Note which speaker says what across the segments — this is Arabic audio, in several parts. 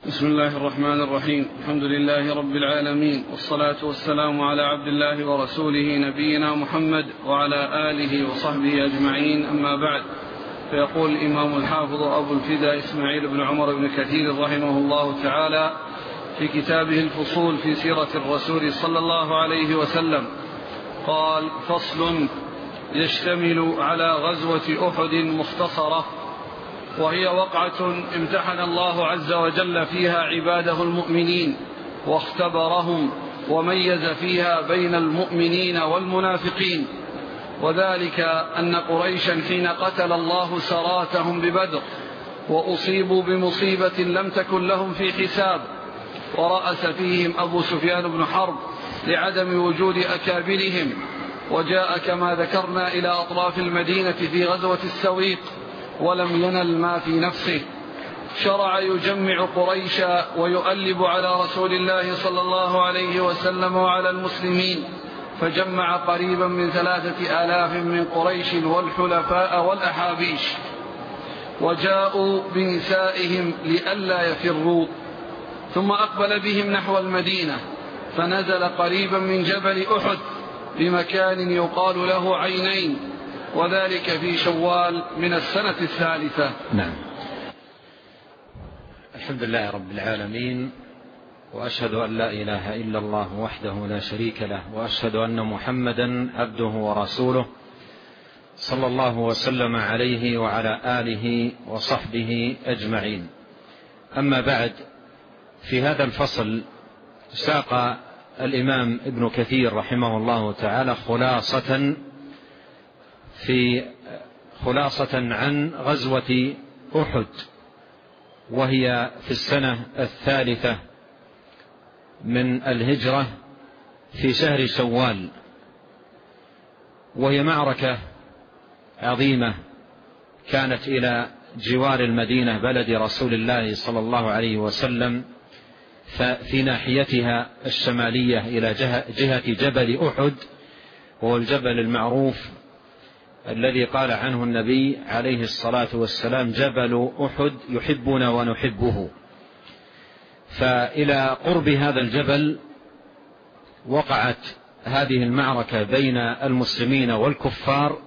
Speaker 1: بسم الله الرحمن الرحيم. الحمد لله رب العالمين، والصلاة والسلام على عبد الله ورسوله نبينا محمد وعلى آله وصحبه أجمعين، أما بعد. فيقول الإمام الحافظ أبو الفداء إسماعيل بن عمر بن كثير رحمه الله تعالى في كتابه الفصول في سيرة الرسول صلى الله عليه وسلم قال: فصل يشتمل على غزوة أحد مختصرة، وهي وقعة امتحن الله عز وجل فيها عباده المؤمنين واختبرهم وميز فيها بين المؤمنين والمنافقين، وذلك أن قريشا حين قتل الله سراتهم ببدر وأصيبوا بمصيبة لم تكن لهم في حساب، ورأس فيهم أبو سفيان بن حرب لعدم وجود أكابرهم، وجاء كما ذكرنا إلى أطراف المدينة في غزوة السويق ولم ينل ما في نفسه، شرع يجمع قريشا ويؤلب على رسول الله صلى الله عليه وسلم وعلى المسلمين، فجمع قريبا من 3000 من قريش والحلفاء والأحابيش، وجاءوا بنسائهم لئلا يفروا، ثم أقبل بهم نحو المدينة، فنزل قريبا من جبل أحد بمكان يقال له عينين، وذلك في شوال من السنة الثالثة.
Speaker 2: نعم. الحمد لله رب العالمين، وأشهد أن لا إله إلا الله وحده لا شريك له، وأشهد أن محمدا عبده ورسوله صلى الله وسلم عليه وعلى آله وصحبه أجمعين. أما بعد، في هذا الفصل ساق الإمام ابن كثير رحمه الله تعالى خلاصة عن غزوة أحد، وهي في السنة الثالثة من الهجرة في شهر شوال، وهي معركة عظيمة كانت إلى جوار المدينة بلد رسول الله صلى الله عليه وسلم، ففي ناحيتها الشمالية إلى جهة جبل أحد، وهو الجبل المعروف الذي قال عنه النبي عليه الصلاة والسلام: جبل أحد يحبنا ونحبه. فإلى قرب هذا الجبل وقعت هذه المعركة بين المسلمين والكفار،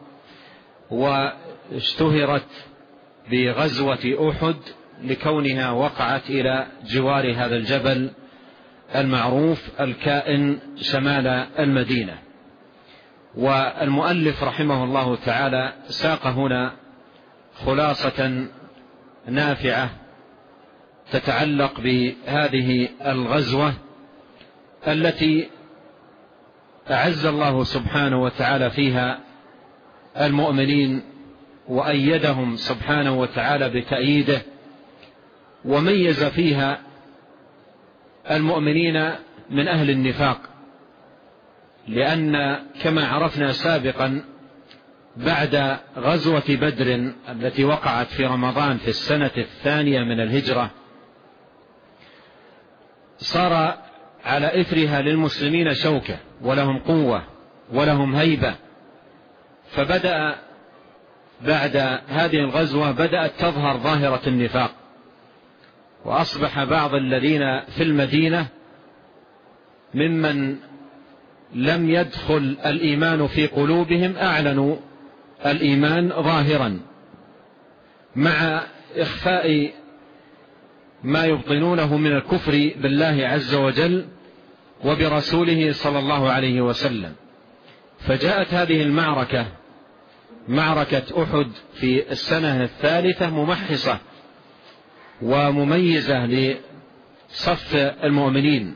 Speaker 2: واشتهرت بغزوة أحد لكونها وقعت إلى جوار هذا الجبل المعروف الكائن شمال المدينة. والمؤلف رحمه الله تعالى ساق هنا خلاصة نافعة تتعلق بهذه الغزوة التي أعز الله سبحانه وتعالى فيها المؤمنين، وأيدهم سبحانه وتعالى بتأييده، وميز فيها المؤمنين من أهل النفاق، لأن كما عرفنا سابقا بعد غزوة بدر التي وقعت في رمضان في السنة الثانية من الهجرة، صار على إثرها للمسلمين شوكة، ولهم قوة ولهم هيبة. فبدأ بعد هذه الغزوة بدأت تظهر ظاهرة النفاق، وأصبح بعض الذين في المدينة ممن لم يدخل الإيمان في قلوبهم أعلنوا الإيمان ظاهرا، مع إخفاء ما يبطنونه من الكفر بالله عز وجل وبرسوله صلى الله عليه وسلم. فجاءت هذه المعركة، معركة أحد، في السنة الثالثة ممحصة ومميزة لصف المؤمنين،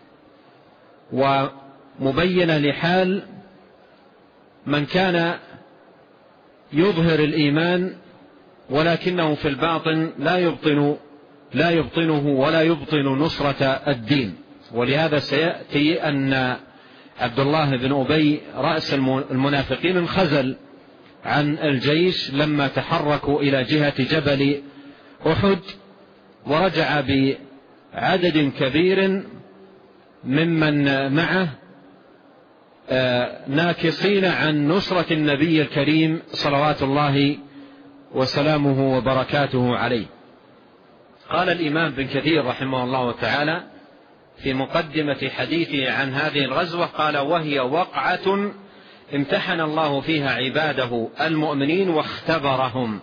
Speaker 2: ومبينة لحال من كان يظهر الإيمان ولكنه في الباطن لا يبطنه ولا يبطن نصرة الدين. ولهذا سيأتي أن عبد الله بن أبي رأس المنافقين انخزل عن الجيش لما تحركوا إلى جهة جبل أحد، ورجع بعدد كبير ممن معه ناكصين عن نصرة النبي الكريم صلوات الله وسلامه وبركاته عليه. قال الإمام ابن كثير رحمه الله تعالى في مقدمة حديثه عن هذه الغزوة قال: وهي وقعة امتحن الله فيها عباده المؤمنين واختبرهم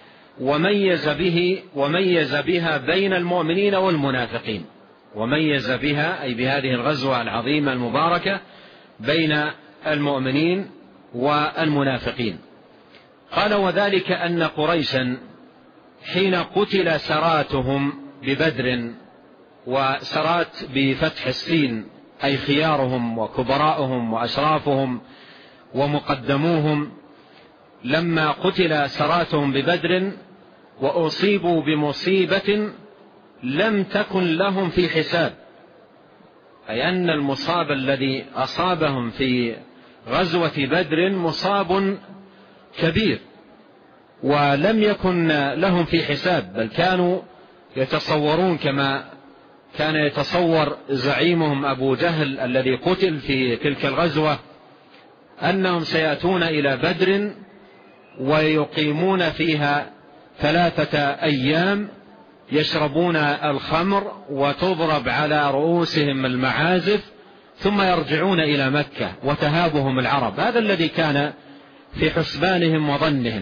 Speaker 2: وميز بها بين المؤمنين والمنافقين. وميز بها أي بهذه الغزوة العظيمة المباركة بين المؤمنين والمنافقين. قال: وذلك أن قريشا حين قتل سراتهم ببدر، وسرات بفتح السين أي خيارهم وكبراءهم وأشرافهم ومقدموهم، لما قتل سراتهم ببدر وأصيبوا بمصيبة لم تكن لهم في حساب، أي أن المصاب الذي أصابهم في غزوة بدر مصاب كبير ولم يكن لهم في حساب، بل كانوا يتصورون كما كان يتصور زعيمهم أبو جهل الذي قتل في تلك الغزوة أنهم سيأتون إلى بدر ويقيمون فيها 3 أيام يشربون الخمر وتضرب على رؤوسهم المعازف ثم يرجعون إلى مكة وتهابهم العرب. هذا الذي كان في حسبانهم وظنهم،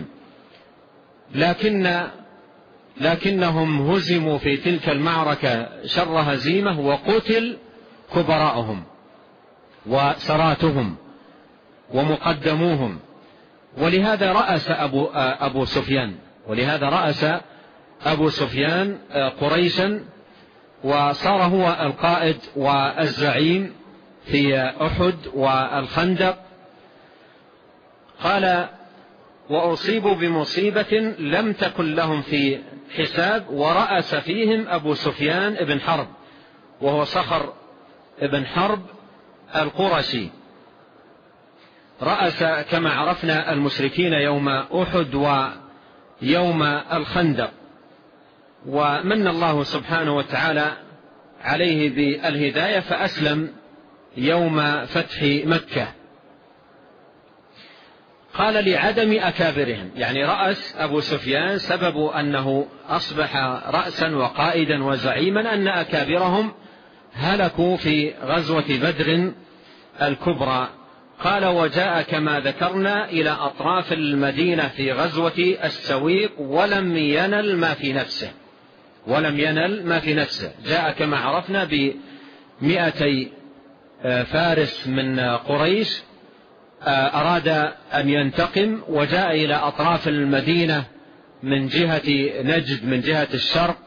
Speaker 2: لكنهم هزموا في تلك المعركة شر هزيمة، وقتل كبراءهم وسراتهم ومقدموهم. ولهذا رأس أبو سفيان قريشا، وصار هو القائد والزعيم في أحد والخندق. قال: وأصيبوا بمصيبة لم تكن لهم في حساب، ورأس فيهم أبو سفيان ابن حرب، وهو صخر ابن حرب القرشي، رأس كما عرفنا المشركين يوم أحد ويوم الخندق. ومن الله سبحانه وتعالى عليه بالهداية فأسلم يوم فتح مكة. قال: لعدم أكابرهم، يعني رأس أبو سفيان سبب أنه أصبح رأسا وقائدا وزعيما أن أكابرهم هلكوا في غزوة بدر الكبرى. قال: وجاء كما ذكرنا إلى أطراف المدينة في غزوة السويق ولم ينل ما في نفسه. جاء كما عرفنا ب200 فارس من قريش، أراد أن ينتقم، وجاء إلى أطراف المدينة من جهة نجد من جهة الشرق،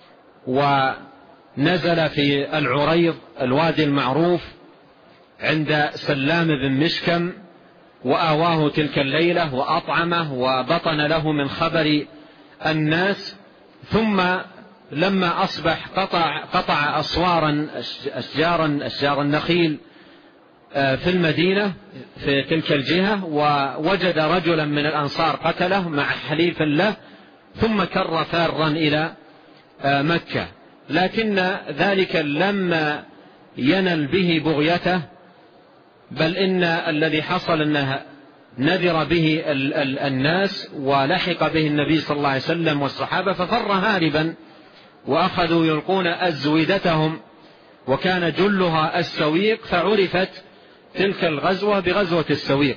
Speaker 2: ونزل في العريض الوادي المعروف عند سلام بن مشكم، وآواه تلك الليلة وأطعمه وبطن له من خبر الناس. ثم لما أصبح قطع أسوارا أشجار النخيل في المدينة في تلك الجهة، ووجد رجلا من الأنصار قتله مع حليف له، ثم كر فارا إلى مكة. لكن ذلك لما ينل به بغيته، بل إن الذي حصل أنه نذر به الناس ولحق به النبي صلى الله عليه وسلم والصحابة، ففر هاربا، وأخذوا يلقون أزودتهم، وكان جلها السويق، فعرفت تلك الغزوة بغزوة السويق.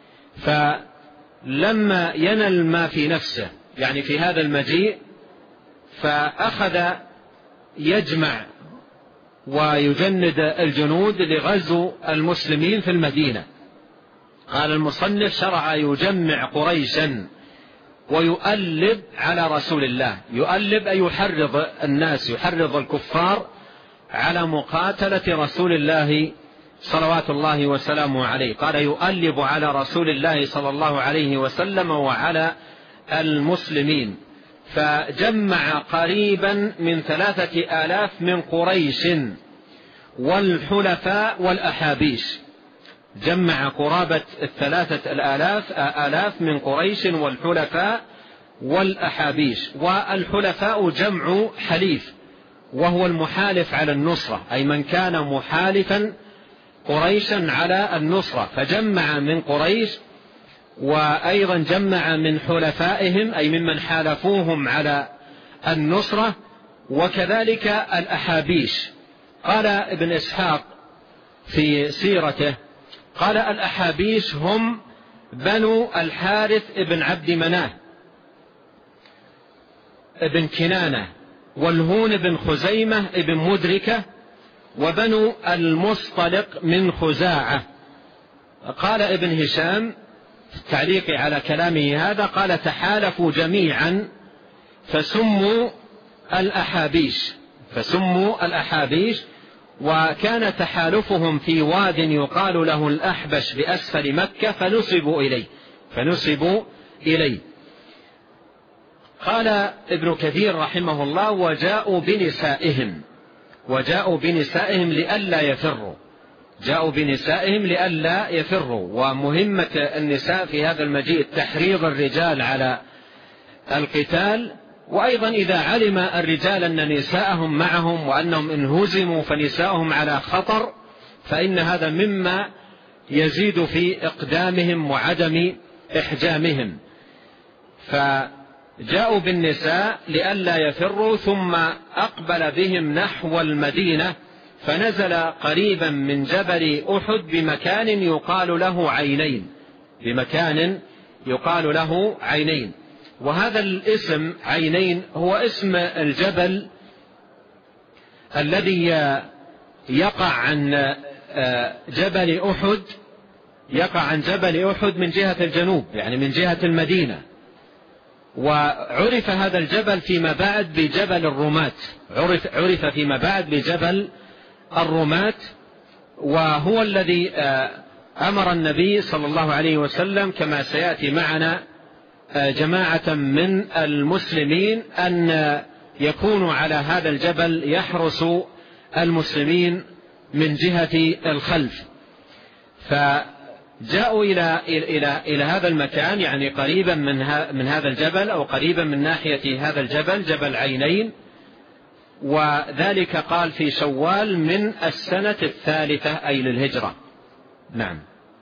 Speaker 2: فلما ينل ما في نفسه، يعني في هذا المجيء، فأخذ يجمع ويجند الجنود لغزو المسلمين في المدينة. قال المصنف: شرع يجمع قريشا ويؤلب على رسول الله. يؤلب أي يحرض الناس، يحرض الكفار على مقاتلة رسول الله صلوات الله وسلامه عليه. قال: يؤلب على رسول الله صلى الله عليه وسلم وعلى المسلمين. فجمع قريبا من 3000 من قريش والحلفاء والأحابيش. جمع قرابة 3000 من قريش والحلفاء والأحابيش. والحلفاء جمع حليف، وهو المحالف على النصرة، أي من كان محالفا قريشا على النصرة. فجمع من قريش، وأيضا جمع من حلفائهم أي ممن حالفوهم على النصرة، وكذلك الأحابيش. قال ابن إسحاق في سيرته قال الأحابيش هم بنو الحارث ابن عبد مناه ابن كنانة، والهون بن خزيمة ابن مدركة، وبنو المصطلق من خزاعة. قال ابن هشام في التعليق على كلامه هذا قال تحالفوا جميعا فسموا الأحابيش، وكان تحالفهم في واد يقال له الأحبش بأسفل مكة فنسبوا إليه. قال ابن كثير رحمه الله وجاءوا بنسائهم لئلا يفروا. ومهمة النساء في هذا المجيء تحريض الرجال على القتال، وأيضا إذا علم الرجال أن نساءهم معهم وأنهم إن هزموا فنساءهم على خطر، فإن هذا مما يزيد في إقدامهم وعدم إحجامهم. فجاءوا بالنساء لئلا يفروا، ثم أقبل بهم نحو المدينة، فنزل قريبا من جبل أحد بمكان يقال له عينين. وهذا الاسم عينين هو اسم الجبل الذي يقع عن جبل أحد من جهة الجنوب، يعني من جهة المدينة. وعرف هذا الجبل فيما بعد بجبل الرماة، وهو الذي أمر النبي صلى الله عليه وسلم كما سيأتي معنا جماعة من المسلمين أن يكونوا على هذا الجبل يحرس المسلمين من جهة الخلف. فجاءوا إلى هذا المكان، يعني قريبا من هذا الجبل أو قريبا من ناحية هذا الجبل، جبل عينين، وذلك قال في شوال من السنة 3 أي للهجرة. نعم.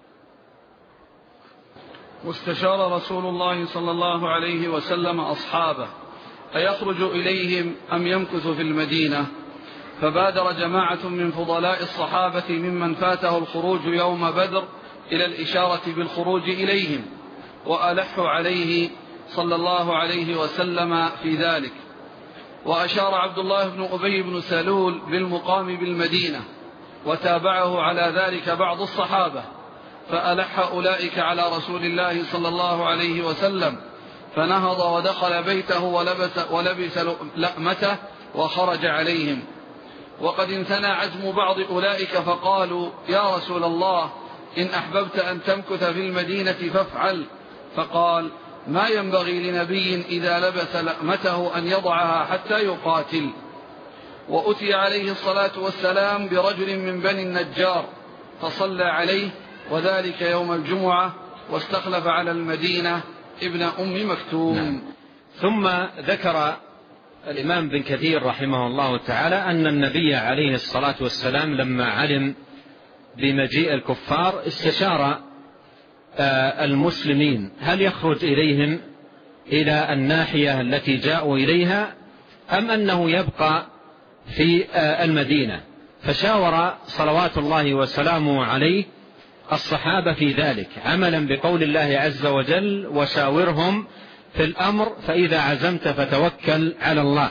Speaker 1: واستشار رسول الله صلى الله عليه وسلم أصحابه أيخرج إليهم أم يمكث في المدينة، فبادر جماعة من فضلاء الصحابة ممن فاته الخروج يوم بدر إلى الإشارة بالخروج إليهم، وألحوا عليه صلى الله عليه وسلم في ذلك. وأشار عبد الله بن أبي بن سلول بالمقام بالمدينة، وتابعه على ذلك بعض الصحابة، فألح أولئك على رسول الله صلى الله عليه وسلم، فنهض ودخل بيته ولبس لأمته وخرج عليهم. وقد انثنى عزم بعض أولئك فقالوا يا رسول الله إن أحببت أن تمكث في المدينة فافعل، فقال ما ينبغي لنبي إذا لبس لأمته أن يضعها حتى يقاتل. وأتي عليه الصلاة والسلام برجل من بني النجار فصلى عليه، وذلك يوم الجمعة، واستخلف على المدينة ابن أم مكتوم.
Speaker 2: ثم ذكر الإمام بن كثير رحمه الله تعالى أن النبي عليه الصلاة والسلام لما علم بمجيء الكفار استشار المسلمين هل يخرج إليهم إلى الناحية التي جاءوا إليها أم أنه يبقى في المدينة. فشاور صلوات الله وسلامه عليه الصحابة في ذلك، عملا بقول الله عز وجل وشاورهم في الأمر فإذا عزمت فتوكل على الله.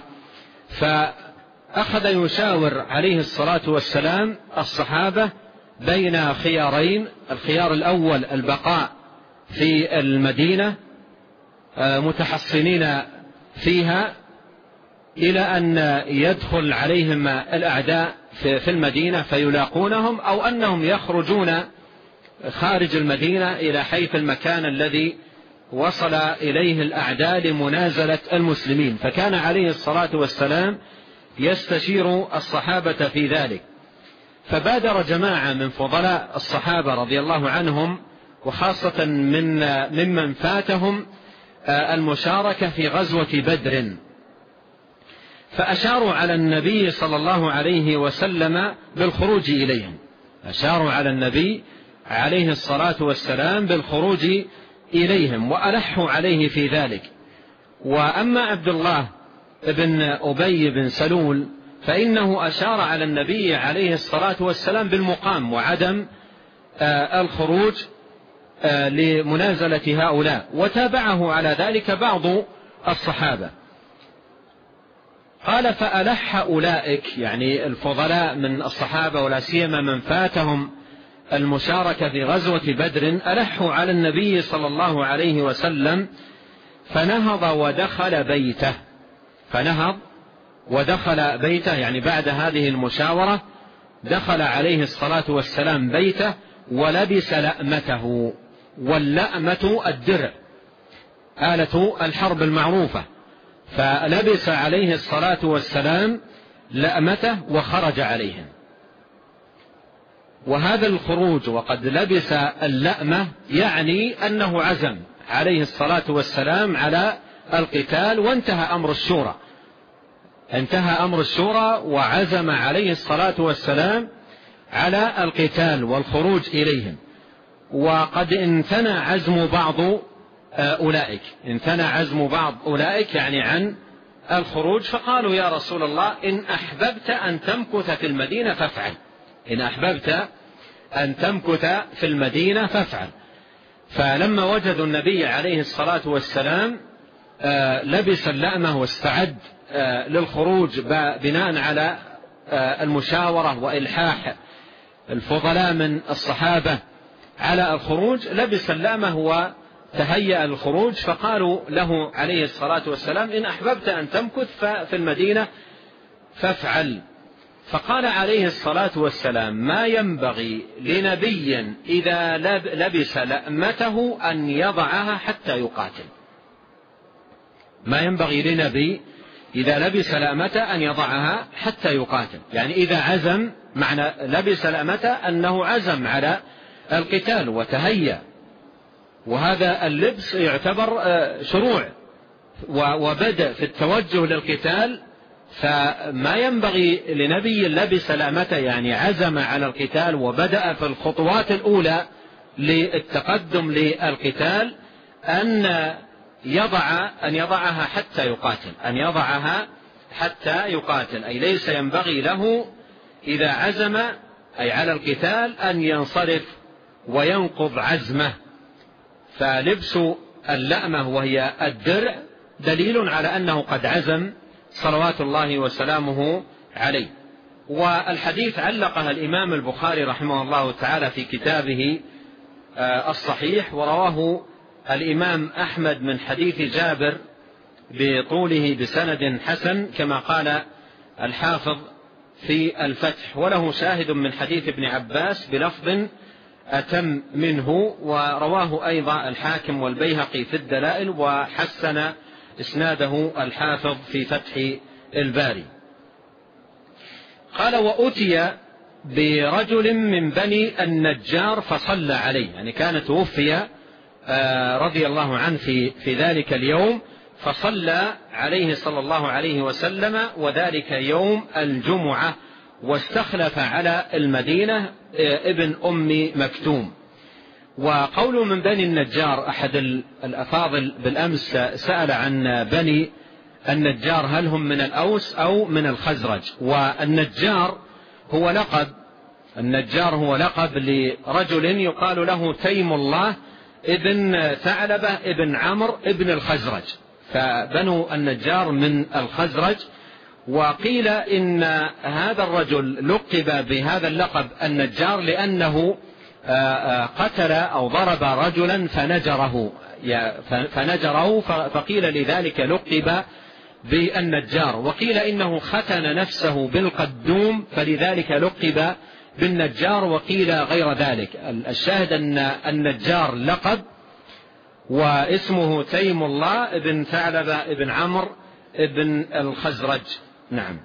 Speaker 2: فأخذ يشاور عليه الصلاة والسلام الصحابة بين خيارين: الخيار الأول البقاء في المدينة متحصنين فيها إلى أن يدخل عليهم الأعداء في المدينة فيلاقونهم، أو أنهم يخرجون خارج المدينة إلى حيث المكان الذي وصل إليه الأعداء لمنازلة المسلمين. فكان عليه الصلاة والسلام يستشير الصحابة في ذلك. فبادر جماعة من فضلاء الصحابة رضي الله عنهم، وخاصة ممن فاتهم المشاركة في غزوة بدر، فأشاروا على النبي صلى الله عليه وسلم بالخروج إليهم، أشاروا على النبي عليه الصلاة والسلام بالخروج إليهم وألحوا عليه في ذلك. وأما عبد الله ابن أبي بن سلول فإنه أشار على النبي عليه الصلاة والسلام بالمقام وعدم الخروج لمنازلة هؤلاء، وتابعه على ذلك بعض الصحابة. قال فألح أولئك، يعني الفضلاء من الصحابة ولا سيما من فاتهم المشاركة في غزوة بدر، ألحوا على النبي صلى الله عليه وسلم فنهض ودخل بيته. فنهض ودخل بيته، يعني بعد هذه المشاورة دخل عليه الصلاة والسلام بيته ولبس لأمته، واللأمة الدرع آلة الحرب المعروفة، فلبس عليه الصلاة والسلام لأمته وخرج عليهم. وهذا الخروج وقد لبس اللأمة يعني أنه عزم عليه الصلاة والسلام على القتال، وانتهى أمر الشورى، انتهى أمر الشورى وعزم عليه الصلاة والسلام على القتال والخروج إليهم. وقد انثنى عزم بعض أولئك، انثنى عزم بعض أولئك يعني عن الخروج، فقالوا يا رسول الله إن أحببت أن تمكث في المدينة فافعل، إن أحببت أن تمكث في المدينة فافعل. فلما وجدوا النبي عليه الصلاة والسلام لبس اللأمة واستعد للخروج بناء على المشاورة وإلحاح الفضلاء من الصحابة على الخروج، لبس اللأمة وتهيأ الخروج، فقالوا له عليه الصلاة والسلام إن أحببت أن تمكث في المدينة فافعل. فقال عليه الصلاة والسلام ما ينبغي لنبي إذا لبس لأمته أن يضعها حتى يقاتل. ما ينبغي لنبي إذا لبس لأمته أن يضعها حتى يقاتل، يعني إذا عزم، معنى لبس لأمته أنه عزم على القتال وتهيأ، وهذا اللبس يعتبر شروع وبدأ في التوجه للقتال. فما ينبغي لنبي لبس لأمته يعني عزم على القتال وبدأ في الخطوات الأولى للتقدم للقتال أن يضعها حتى يقاتل، أن يضعها حتى يقاتل، أي ليس ينبغي له إذا عزم أي على القتال أن ينصرف وينقض عزمه. فلبس اللأمة وهي الدرع دليل على أنه قد عزم صلوات الله وسلامه عليه. والحديث علقها الإمام البخاري رحمه الله تعالى في كتابه الصحيح، ورواه الإمام أحمد من حديث جابر بطوله بسند حسن كما قال الحافظ في الفتح، وله شاهد من حديث ابن عباس بلفظ أتم منه، ورواه أيضا الحاكم والبيهقي في الدلائل، وحسن إسناده الحافظ في فتح الباري. قال وأتي برجل من بني النجار فصلى عليه، يعني كان توفي رضي الله عنه في ذلك اليوم، فصلى عليه صلى الله عليه وسلم، وذلك يوم الجمعة، واستخلف على المدينة ابن أم مكتوم. وقول من بني النجار، أحد الأفاضل بالأمس سأل عن بني النجار هل هم من الأوس أو من الخزرج. والنجار هو لقب، النجار هو لقب لرجل يقال له تيم الله ابن ثعلبة ابن عمرو ابن الخزرج، فبنو النجار من الخزرج. وقيل إن هذا الرجل لقب بهذا اللقب النجار لأنه قتل أو ضرب رجلا فنجره، فقيل لذلك لقب بالنجار. وقيل إنه ختن نفسه بالقدوم فلذلك لقب بالنجار، وقيل غير ذلك. الشاهد أن النجار لقب، واسمه تيم الله ابن ثعلبة ابن عمرو ابن الخزرج. نعم.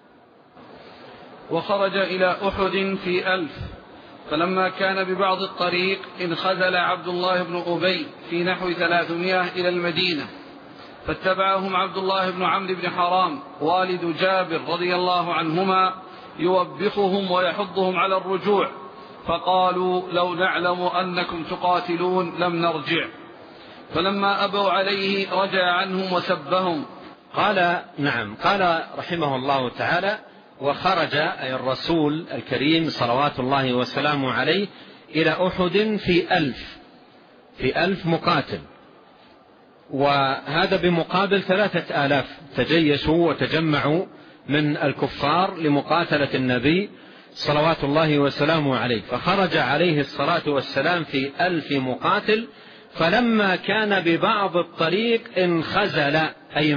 Speaker 1: وخرج إلى أحد في 1000، فلما كان ببعض الطريق انخذل عبد الله بن أبي في نحو 300 إلى المدينة، فاتبعهم عبد الله بن عمرو بن حرام والد جابر رضي الله عنهما يوبخهم ويحضهم على الرجوع، فقالوا لو نعلم أنكم تقاتلون لم نرجع. فلما أبوا عليه رجع عنهم وسبهم،
Speaker 2: قال نعم. قال رحمه الله تعالى: وخرج أي الرسول الكريم صلوات الله وسلامه عليه إلى أحد في 1000 مقاتل، وهذا بمقابل 3000 تجيشوا وتجمعوا من الكفار لمقاتلة النبي صلوات الله وسلامه عليه. فخرج عليه الصلاة والسلام في 1000 مقاتل، فلما كان ببعض الطريق انخزل أي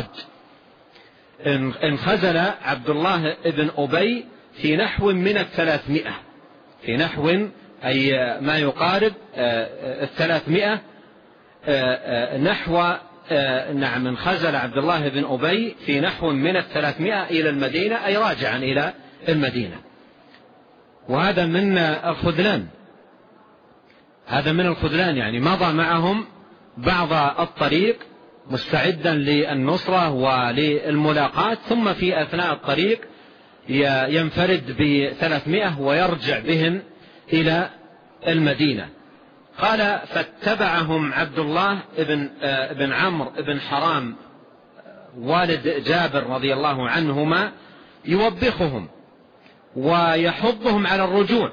Speaker 2: انخزل عبد الله بن أبي في نحو من 300، في نحو أي ما يقارب 300 نحو نعم انخزل عبد الله بن أبي في نحو من 300 إلى المدينة، أي راجعا إلى المدينة. وهذا من الخذلان، هذا من الخذلان، يعني مضى معهم بعض الطريق مستعدا للنصرة وللملاقاة، ثم في أثناء الطريق ينفرد ب300 ويرجع بهم إلى المدينة. قال: فاتبعهم عبد الله بن عمرو بن حرام والد جابر رضي الله عنهما يوبخهم ويحضهم على الرجوع.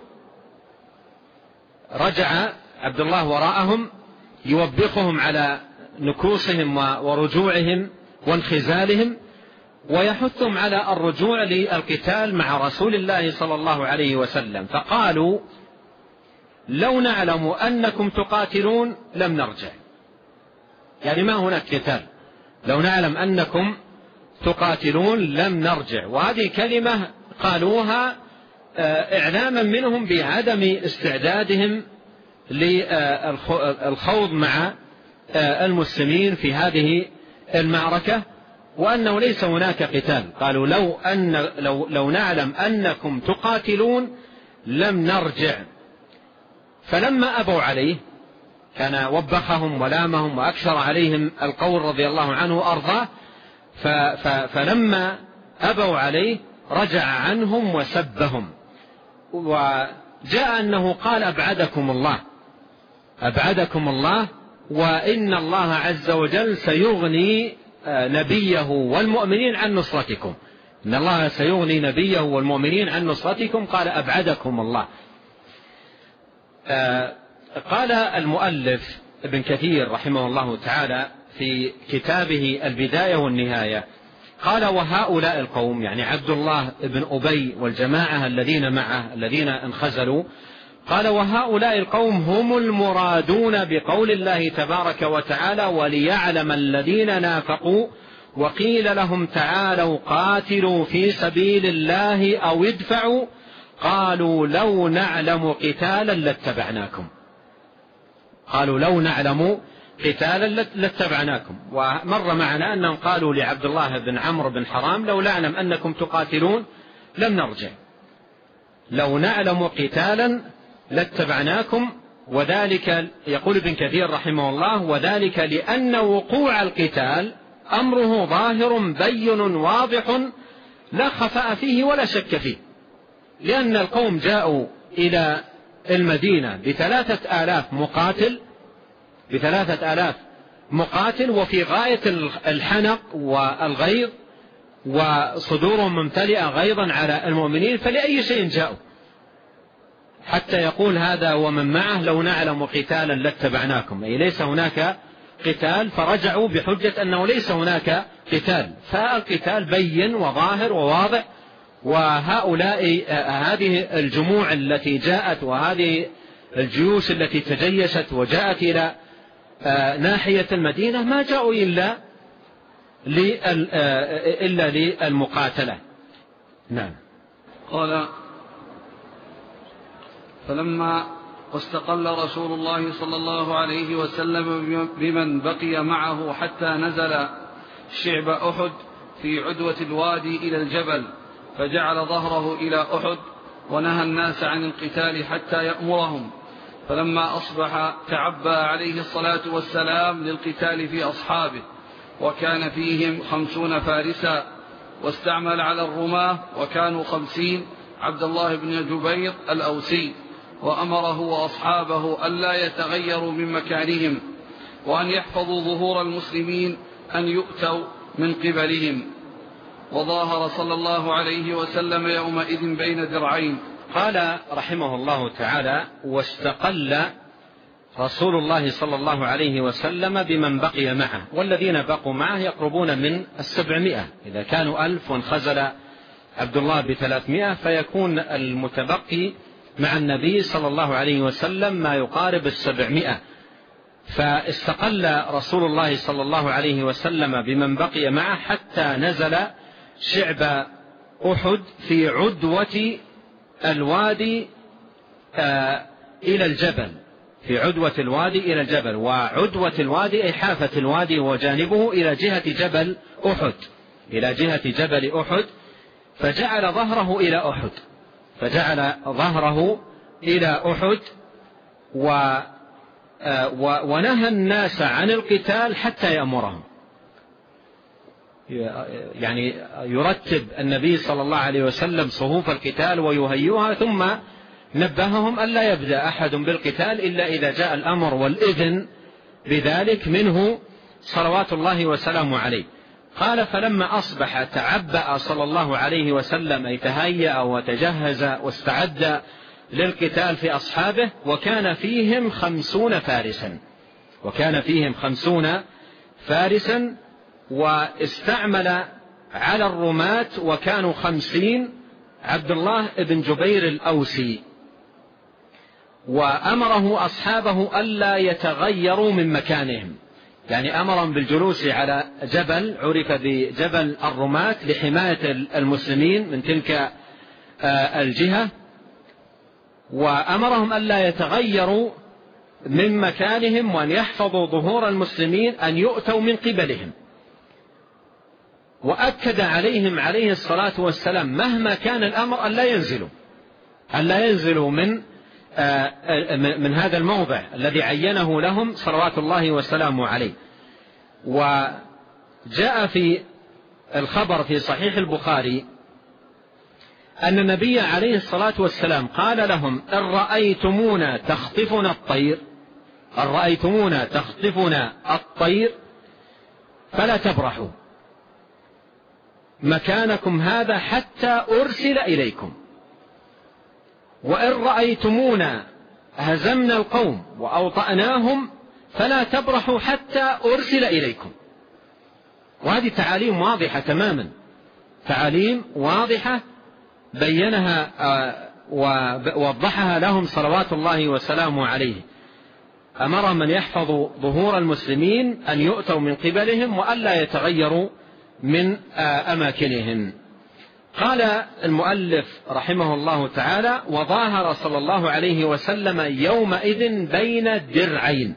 Speaker 2: رجع عبد الله وراءهم يوبخهم على نكوصهم ورجوعهم وانخزالهم، ويحثهم على الرجوع للقتال مع رسول الله صلى الله عليه وسلم. فقالوا: لو نعلم أنكم تقاتلون لم نرجع، يعني ما هناك قتال، لو نعلم أنكم تقاتلون لم نرجع. وهذه كلمة قالوها إعلاما منهم بعدم استعدادهم للخوض مع المسلمين في هذه المعركة، وأنه ليس هناك قتال. قالوا: لو نعلم أنكم تقاتلون لم نرجع. فلما أبوا عليه، كان وبخهم ولامهم وأكثر عليهم القول رضي الله عنه وأرضاه، فلما أبوا عليه رجع عنهم وسبهم، وجاء أنه قال: أبعدكم الله، وإن الله عز وجل سيغني نبيه والمؤمنين عن نصرتكم، إن الله سيغني نبيه والمؤمنين عن نصرتكم. قال: أبعدكم الله. قال المؤلف ابن كثير رحمه الله تعالى في كتابه البداية والنهاية، قال: وهؤلاء القوم، يعني عبد الله بن أبي والجماعة الذين معه الذين انخزلوا، قال: وهؤلاء القوم هم المرادون بقول الله تبارك وتعالى: وليعلم الذين نافقوا وقيل لهم تعالوا قاتلوا في سبيل الله أو ادفعوا قالوا لو نعلم قتالا لاتبعناكم. قالوا: لو نعلم قتالا لاتبعناكم. ومر معنا أنهم قالوا لعبد الله بن عمرو بن حرام: لو نعلم أنكم تقاتلون لم نرجع، لو نعلم قتالا لاتبعناكم. وذلك يقول ابن كثير رحمه الله: وذلك لأن وقوع القتال أمره ظاهر بين واضح لا خفاء فيه ولا شك فيه، لأن القوم جاءوا إلى المدينة ب3,000 مقاتل وفي غاية الحنق والغيظ، وصدورهم ممتلئة غيظا على المؤمنين، فلأي شيء جاءوا؟ حتى يقول هذا ومن معه: لو نعلم قتالا لاتبعناكم، أي ليس هناك قتال، فرجعوا بحجة أنه ليس هناك قتال، فالقتال بين وظاهر وواضح. وهؤلاء هذه الجموع التي جاءت وهذه الجيوش التي تجيشت وجاءت إلى ناحية المدينة ما جاءوا إلا للمقاتلة. نعم.
Speaker 1: قال: فلما واستقل رسول الله صلى الله عليه وسلم بمن بقي معه حتى نزل شعب أحد في عدوة الوادي إلى الجبل، فجعل ظهره إلى أحد ونهى الناس عن القتال حتى يأمرهم. فلما أصبح تعبى عليه الصلاة والسلام للقتال في أصحابه، وكان فيهم 50 فارسا، واستعمل على الرماة وكانوا 50 عبد الله بن جبير الأوسي، وأمره وأصحابه ألا يتغيروا من مكانهم، وأن يحفظوا ظهور المسلمين، أن يؤتوا من قبلهم. وظاهر صلى الله عليه وسلم يومئذ بين درعين.
Speaker 2: قال رحمه الله تعالى: واستقل رسول الله صلى الله عليه وسلم بمن بقي معه، والذين بقوا معه يقربون من 700. إذا كانوا 1000 وانخزل عبد الله ب300 فيكون المتبقي مع النبي صلى الله عليه وسلم ما يقارب 700. فاستقل رسول الله صلى الله عليه وسلم بمن بقي معه حتى نزل شعب أحد في عدوة الوادي إلى الجبل، في عدوة الوادي إلى الجبل. وعدوة الوادي أي حافة الوادي وجانبه إلى جهة جبل أحد، إلى جهة جبل أحد. فجعل ظهره إلى أحد، فجعل ظهره إلى أحد ونهى الناس عن القتال حتى يأمرهم. يعني يرتب النبي صلى الله عليه وسلم صفوف القتال ويهيئها، ثم نبههم ألا يبدأ أحد بالقتال إلا إذا جاء الأمر والإذن بذلك منه صلوات الله وسلامه عليه. قال: فلما أصبح تعبأ صلى الله عليه وسلم أي تهيأ وتجهز واستعد للقتال في أصحابه، وكان فيهم 50 فارسا، وكان فيهم 50 فارسا، واستعمل على الرماة وكانوا 50 عبد الله بن جبير الأوسي، وأمره أصحابه ألا يتغيروا من مكانهم، يعني أمرهم بالجلوس على جبل عرف بجبل الرماة لحماية المسلمين من تلك الجهة، وأمرهم ألا يتغيروا من مكانهم وأن يحفظوا ظهور المسلمين أن يؤتوا من قبلهم. وأكد عليهم عليه الصلاة والسلام مهما كان الأمر ألا ينزلوا من هذا الموضع الذي عينه لهم صلوات الله وسلامه عليه. وجاء في الخبر في صحيح البخاري أن النبي عليه الصلاة والسلام قال لهم: إن رأيتمونا تخطفنا الطير فلا تبرحوا مكانكم هذا حتى أرسل إليكم، وإن رأيتمونا هزمنا القوم وأوطأناهم فلا تبرحوا حتى أرسل إليكم. وهذه تعاليم واضحة تماما، تعاليم واضحة بينها ووضحها لهم صلوات الله وسلامه عليه. أمر من يحفظ ظهور المسلمين أن يؤتوا من قبلهم وألا يتغيروا من أماكنهم. قال المؤلف رحمه الله تعالى: وظاهر صلى الله عليه وسلم يومئذ بين درعين.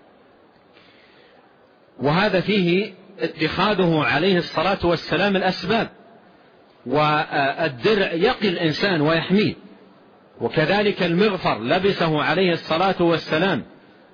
Speaker 2: وهذا فيه اتخاذه عليه الصلاة والسلام الأسباب، والدرع يقي الإنسان ويحميه، وكذلك المغفر لبسه عليه الصلاة والسلام.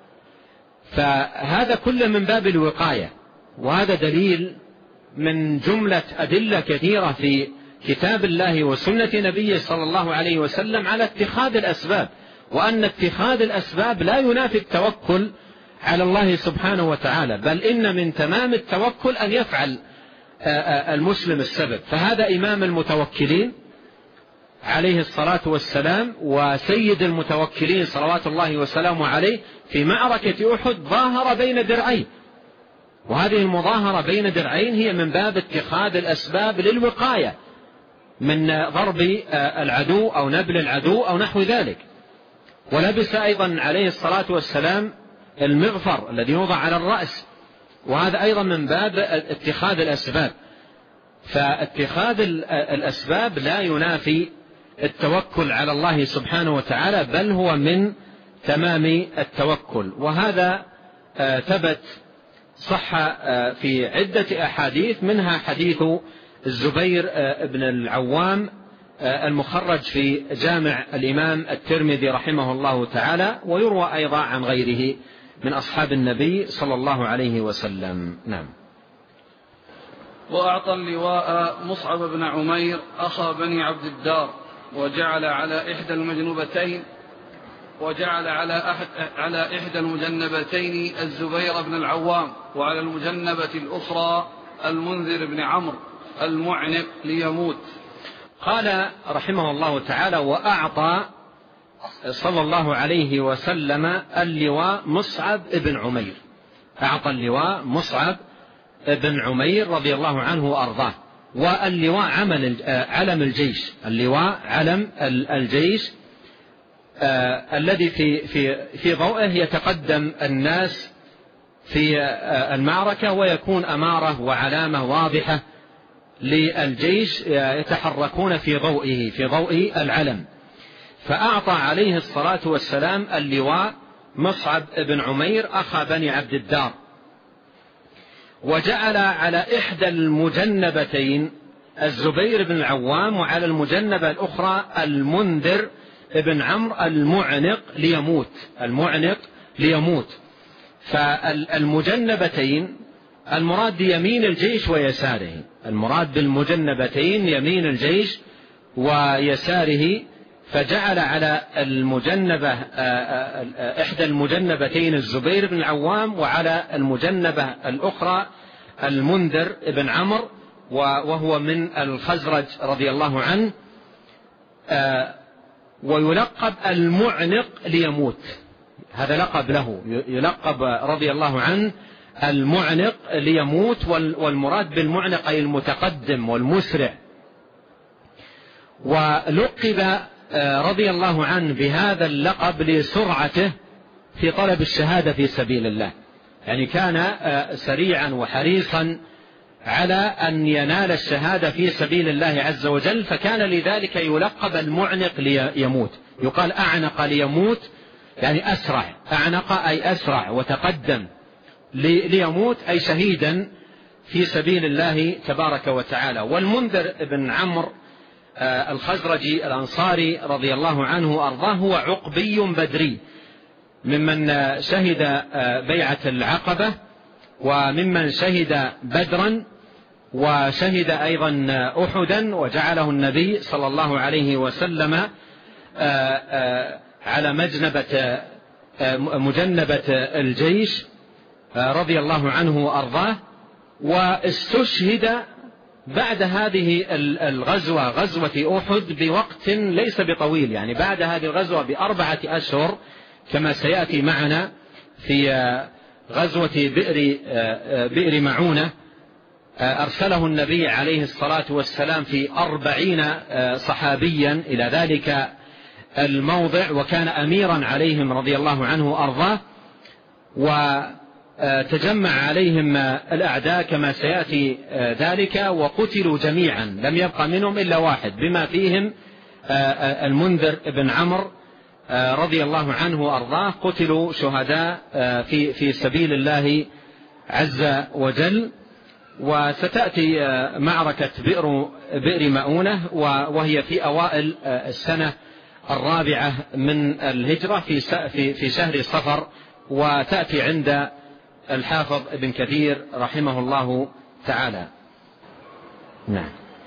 Speaker 2: فهذا كله من باب الوقاية، وهذا دليل من جملة أدلة كثيرة في كتاب الله وسنة نبيه صلى الله عليه وسلم على اتخاذ الأسباب، وأن اتخاذ الأسباب لا ينافي التوكل على الله سبحانه وتعالى، بل إن من تمام التوكل أن يفعل المسلم السبب. فهذا إمام المتوكلين عليه الصلاة والسلام وسيد المتوكلين صلوات الله وسلامه عليه في معركة أحد ظاهر بين درعين، وهذه المظاهرة بين درعين هي من باب اتخاذ الأسباب للوقاية من ضرب العدو أو نبل العدو أو نحو ذلك. ولبس أيضا عليه الصلاة والسلام المغفر الذي يوضع على الرأس، وهذا أيضا من باب اتخاذ الأسباب. فاتخاذ الأسباب لا ينافي التوكل على الله سبحانه وتعالى، بل هو من تمام التوكل. وهذا ثبت صح في عدة أحاديث، منها حديث الزبير بن العوام المخرج في جامع الإمام الترمذي رحمه الله تعالى، ويروى أيضا عن غيره من أصحاب النبي صلى الله عليه وسلم. نعم.
Speaker 1: وأعطى اللواء مصعب بن عمير أخا بني عبد الدار، وجعل على إحدى المجنبتين الزبير بن العوام، وعلى المجنبة الأخرى المنذر بن عمرو المعنق ليموت.
Speaker 2: قال رحمه الله تعالى: وأعطى صلى الله عليه وسلم اللواء مصعب بن عمير. أعطى اللواء مصعب بن عمير رضي الله عنه وأرضاه. واللواء علم الجيش، اللواء علم الجيش الذي في ضوءه يتقدم الناس في المعركة، ويكون أمارة وعلامة واضحة للجيش يتحركون في ضوئه، في ضوء العلم. فأعطى عليه الصلاة والسلام اللواء مصعب بن عمير أخا بني عبد الدار، وجعل على إحدى المجنبتين الزبير بن العوام، وعلى المجنبة الأخرى المنذر بن عمرو المعنق ليموت. فالمجنبتين المراد يمين الجيش ويساره، المراد بالمجنبتين يمين الجيش ويساره. فجعل على المجنبة إحدى المجنبتين الزبير بن العوام، وعلى المجنبة الأخرى المنذر بن عمرو، وهو من الخزرج رضي الله عنه، ويلقب المعنق ليموت. هذا لقب له، يلقب رضي الله عنه المعنق ليموت، والمراد بالمعنق أي المتقدم والمسرع. ولقب رضي الله عنه بهذا اللقب لسرعته في طلب الشهادة في سبيل الله، يعني كان سريعا وحريصا على أن ينال الشهادة في سبيل الله عز وجل، فكان لذلك يلقب المعنق ليموت. يقال أعنق ليموت يعني أسرع، أعنق أي أسرع وتقدم، ليموت أي شهيدا في سبيل الله تبارك وتعالى. والمنذر بن عمرو الخزرجي الأنصاري رضي الله عنه وأرضاه هو عقبي بدري، ممن شهد بيعة العقبة، وممن شهد بدرا، وشهد أيضا أحدا، وجعله النبي صلى الله عليه وسلم على مجنبة الجيش رضي الله عنه وأرضاه. واستشهد بعد هذه الغزوة، غزوة أحد، بوقت ليس بطويل، يعني بعد هذه الغزوة ب4 أشهر، كما سيأتي معنا في غزوة بئر معونة. أرسله النبي عليه الصلاة والسلام في 40 صحابيا إلى ذلك الموضع، وكان أميرا عليهم رضي الله عنه وأرضاه، وتجمع عليهم الأعداء كما سيأتي ذلك، وقتلوا جميعا، لم يبقى منهم إلا واحد، بما فيهم المنذر بن عمرو رضي الله عنه وأرضاه، قتلوا شهداء في سبيل الله عز وجل. وستأتي معركة بئر مؤونة، وهي في أوائل السنة 4 من الهجرة في شهر صفر، وتأتي عند الحافظ ابن كثير رحمه الله تعالى. نعم.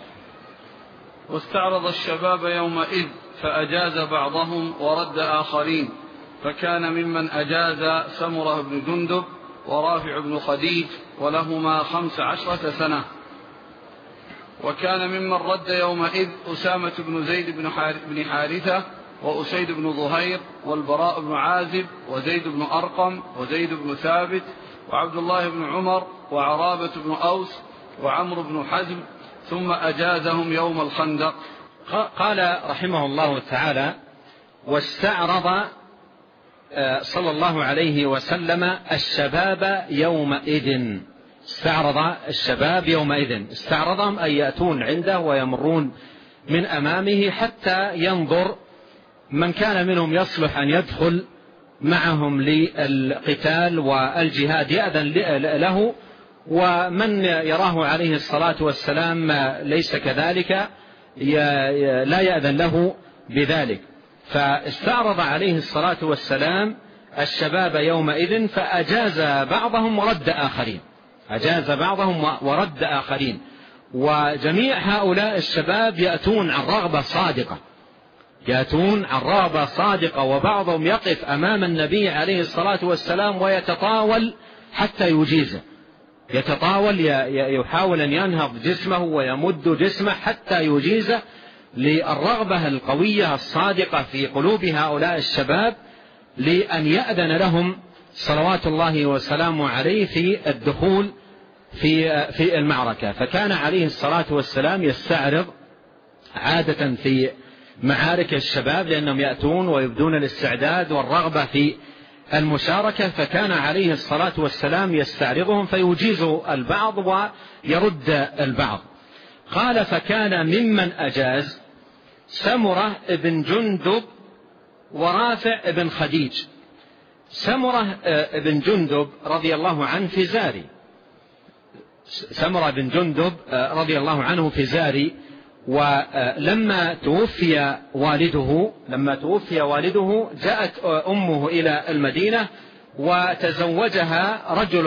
Speaker 1: واستعرض الشباب يومئذ فأجاز بعضهم ورد آخرين، فكان ممن أجاز سمرة بن جندب ورافع بن خديج، ولهما 15 سنة. وكان ممن رد يومئذ أسامة بن زيد بن حارثة، وأسيد بن ظهير، والبراء بن عازب، وزيد بن أرقم، وزيد بن ثابت، وعبد الله بن عمر، وعرابة بن أوس، وعمرو بن حزم، ثم أجازهم يوم الخندق.
Speaker 2: قال رحمه الله تعالى: واستعرض صلى الله عليه وسلم الشباب يومئذ. استعرض الشباب يومئذ، استعرضهم أن يأتون عنده ويمرون من أمامه حتى ينظر من كان منهم يصلح أن يدخل معهم للقتال والجهاد يأذن له، ومن يراه عليه الصلاة والسلام ليس كذلك لا يأذن له بذلك. فاستعرض عليه الصلاة والسلام الشباب يومئذ فأجاز بعضهم ورد آخرين، أجاز بعضهم ورد آخرين. وجميع هؤلاء الشباب يأتون عن رغبة صادقة، يأتون عن رغبة صادقة، وبعضهم يقف أمام النبي عليه الصلاة والسلام ويتطاول حتى يجيزه، يتطاول، يحاول أن ينهض جسمه ويمد جسمه حتى يجيز للرغبة القوية الصادقة في قلوب هؤلاء الشباب لأن يأذن لهم صلوات الله وسلامه عليه في الدخول في المعركة. فكان عليه الصلاة والسلام يستعرض عادة في معارك الشباب لأنهم يأتون ويبدون الاستعداد والرغبة في المشاركة، فكان عليه الصلاة والسلام يستعرضهم فيجيز البعض ويرد البعض. قال: فكان ممن أجاز سمرة بن جندب ورافع بن خديج. سمرة بن جندب رضي الله عنه فزاري، سمرة بن جندب رضي الله عنه فزاري، ولما توفي والده جاءت أمه إلى المدينة وتزوجها رجل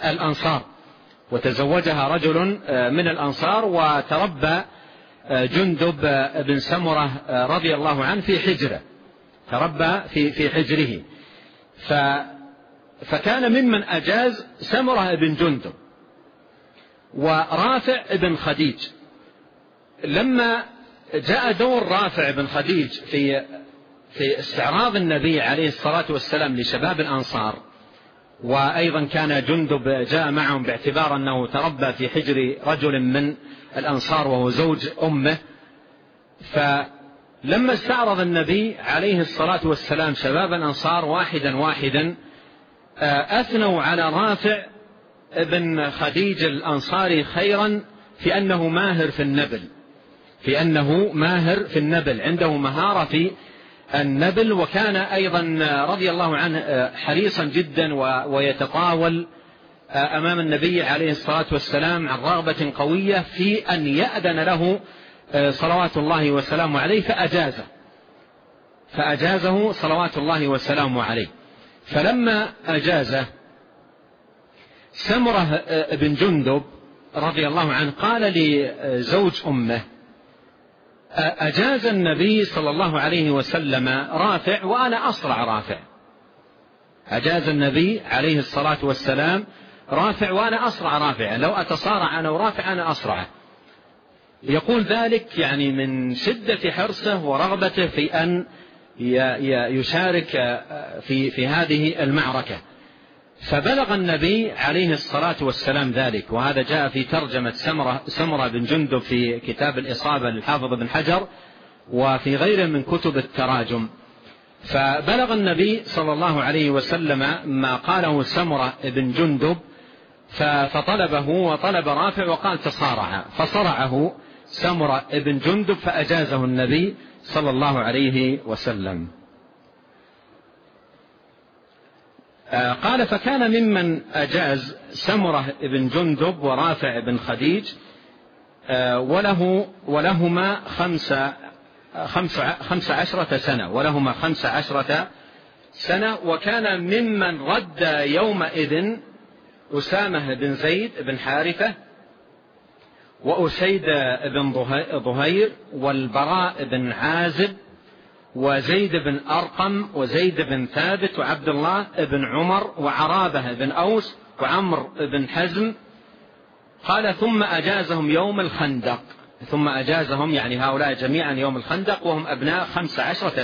Speaker 2: من الأنصار، وتربى جندب بن سمرة رضي الله عنه في حجره، تربى في حجره. فكان ممن أجاز سمرة بن جندب ورافع بن خديج. لما جاء دور رافع بن خديج في استعراض النبي عليه الصلاة والسلام لشباب الأنصار، وأيضا كان جندب جاء معهم باعتبار أنه تربى في حجر رجل من الأنصار وهو زوج أمه، فلما استعرض النبي عليه الصلاة والسلام شباب الأنصار واحدا أثنوا على رافع بن خديج الأنصاري خيرا في أنه ماهر في النبل، عنده مهارة في النبل، وكان أيضا رضي الله عنه حريصا جدا ويتطاول أمام النبي عليه الصلاة والسلام عن رغبة قوية في أن يأذن له صلوات الله وسلامه عليه، فأجازه صلوات الله وسلامه عليه. فلما أجازه سمرة بن جندب رضي الله عنه قال لزوج أمه: أجاز النبي صلى الله عليه وسلم رافع وأنا أصرع رافع. أجاز النبي عليه الصلاة والسلام رافع وأنا أصرع رافع، لو أتصارع أنا ورافع أنا أصرعه. يقول ذلك يعني من شدة حرصه ورغبته في أن يشارك في هذه المعركة. فبلغ النبي عليه الصلاة والسلام ذلك، وهذا جاء في ترجمة سمرة بن جندب في كتاب الإصابة للحافظ بن حجر وفي غيره من كتب التراجم. فبلغ النبي صلى الله عليه وسلم ما قاله سمرة بن جندب، فطلبه وطلب رافع وقال تصارع، فصرعه سمرة بن جندب فأجازه النبي صلى الله عليه وسلم. قال: فكان ممن أجاز سمرة بن جندب ورافع بن خديج ولهما 15 سنة، وكان ممن رد يومئذ أسامة بن زيد بن حارثة وأسيد بن ظهير والبراء بن عازب وزيد بن أرقم وزيد بن ثابت وعبد الله بن عمر وعرابة بن أوس وعمر بن حزم. قال: ثم أجازهم يوم الخندق، ثم أجازهم يعني هؤلاء جميعا يوم الخندق وهم أبناء 15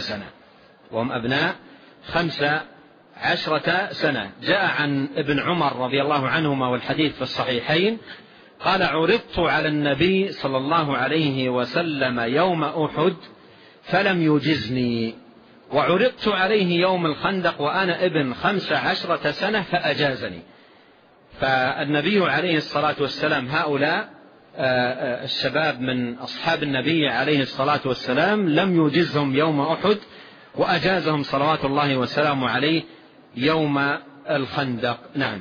Speaker 2: سنة. جاء عن ابن عمر رضي الله عنهما والحديث في الصحيحين قال: عرضت على النبي صلى الله عليه وسلم يوم أحد فلم يجزني، وعرضت عليه يوم الخندق وأنا ابن 15 سنة فأجازني. فالنبي عليه الصلاة والسلام هؤلاء الشباب من أصحاب النبي عليه الصلاة والسلام لم يجزهم يوم أحد، وأجازهم صلوات الله وسلامه عليه يوم الخندق. نعم.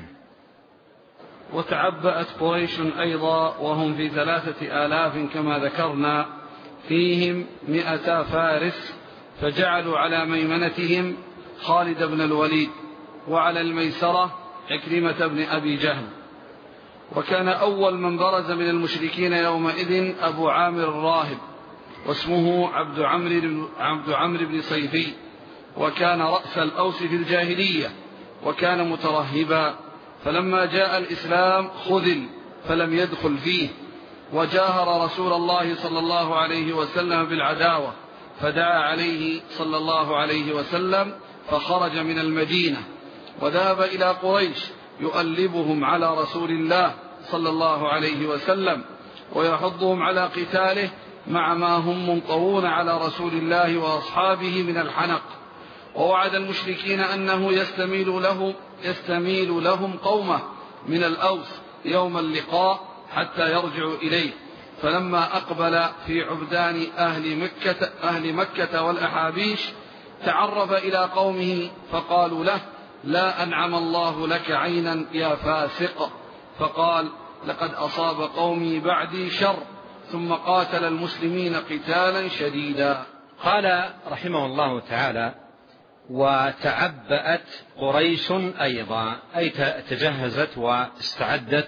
Speaker 1: وتعبأت قريش أيضا وهم في 3000 كما ذكرنا، فيهم 200 فارس، فجعلوا على ميمنتهم خالد بن الوليد وعلى الميسرة عكرمة بن أبي جهل. وكان أول من برز من المشركين يومئذ أبو عامر الراهب، واسمه عبد عمرو بن صيفي، وكان رأس الأوس في الجاهلية، وكان مترهبا، فلما جاء الإسلام خذل فلم يدخل فيه، وجاهر رسول الله صلى الله عليه وسلم بالعداوة، فدعا عليه صلى الله عليه وسلم فخرج من المدينة وذهب إلى قريش يؤلبهم على رسول الله صلى الله عليه وسلم ويحضهم على قتاله، مع ما هم منطوون على رسول الله وأصحابه من الحنق. ووعد المشركين أنه يستميل لهم قومه من الأوس يوم اللقاء حتى يرجعوا إليه. فلما أقبل في عبدان أهل مكة والأحابيش تعرف إلى قومه فقالوا له: لا أنعم الله لك عينا يا فاسق. فقال: لقد أصاب قومي بعدي شر، ثم قاتل المسلمين قتالا شديدا.
Speaker 2: قال رحمه الله تعالى: وتعبأت قريش أيضا، أي تجهزت واستعدت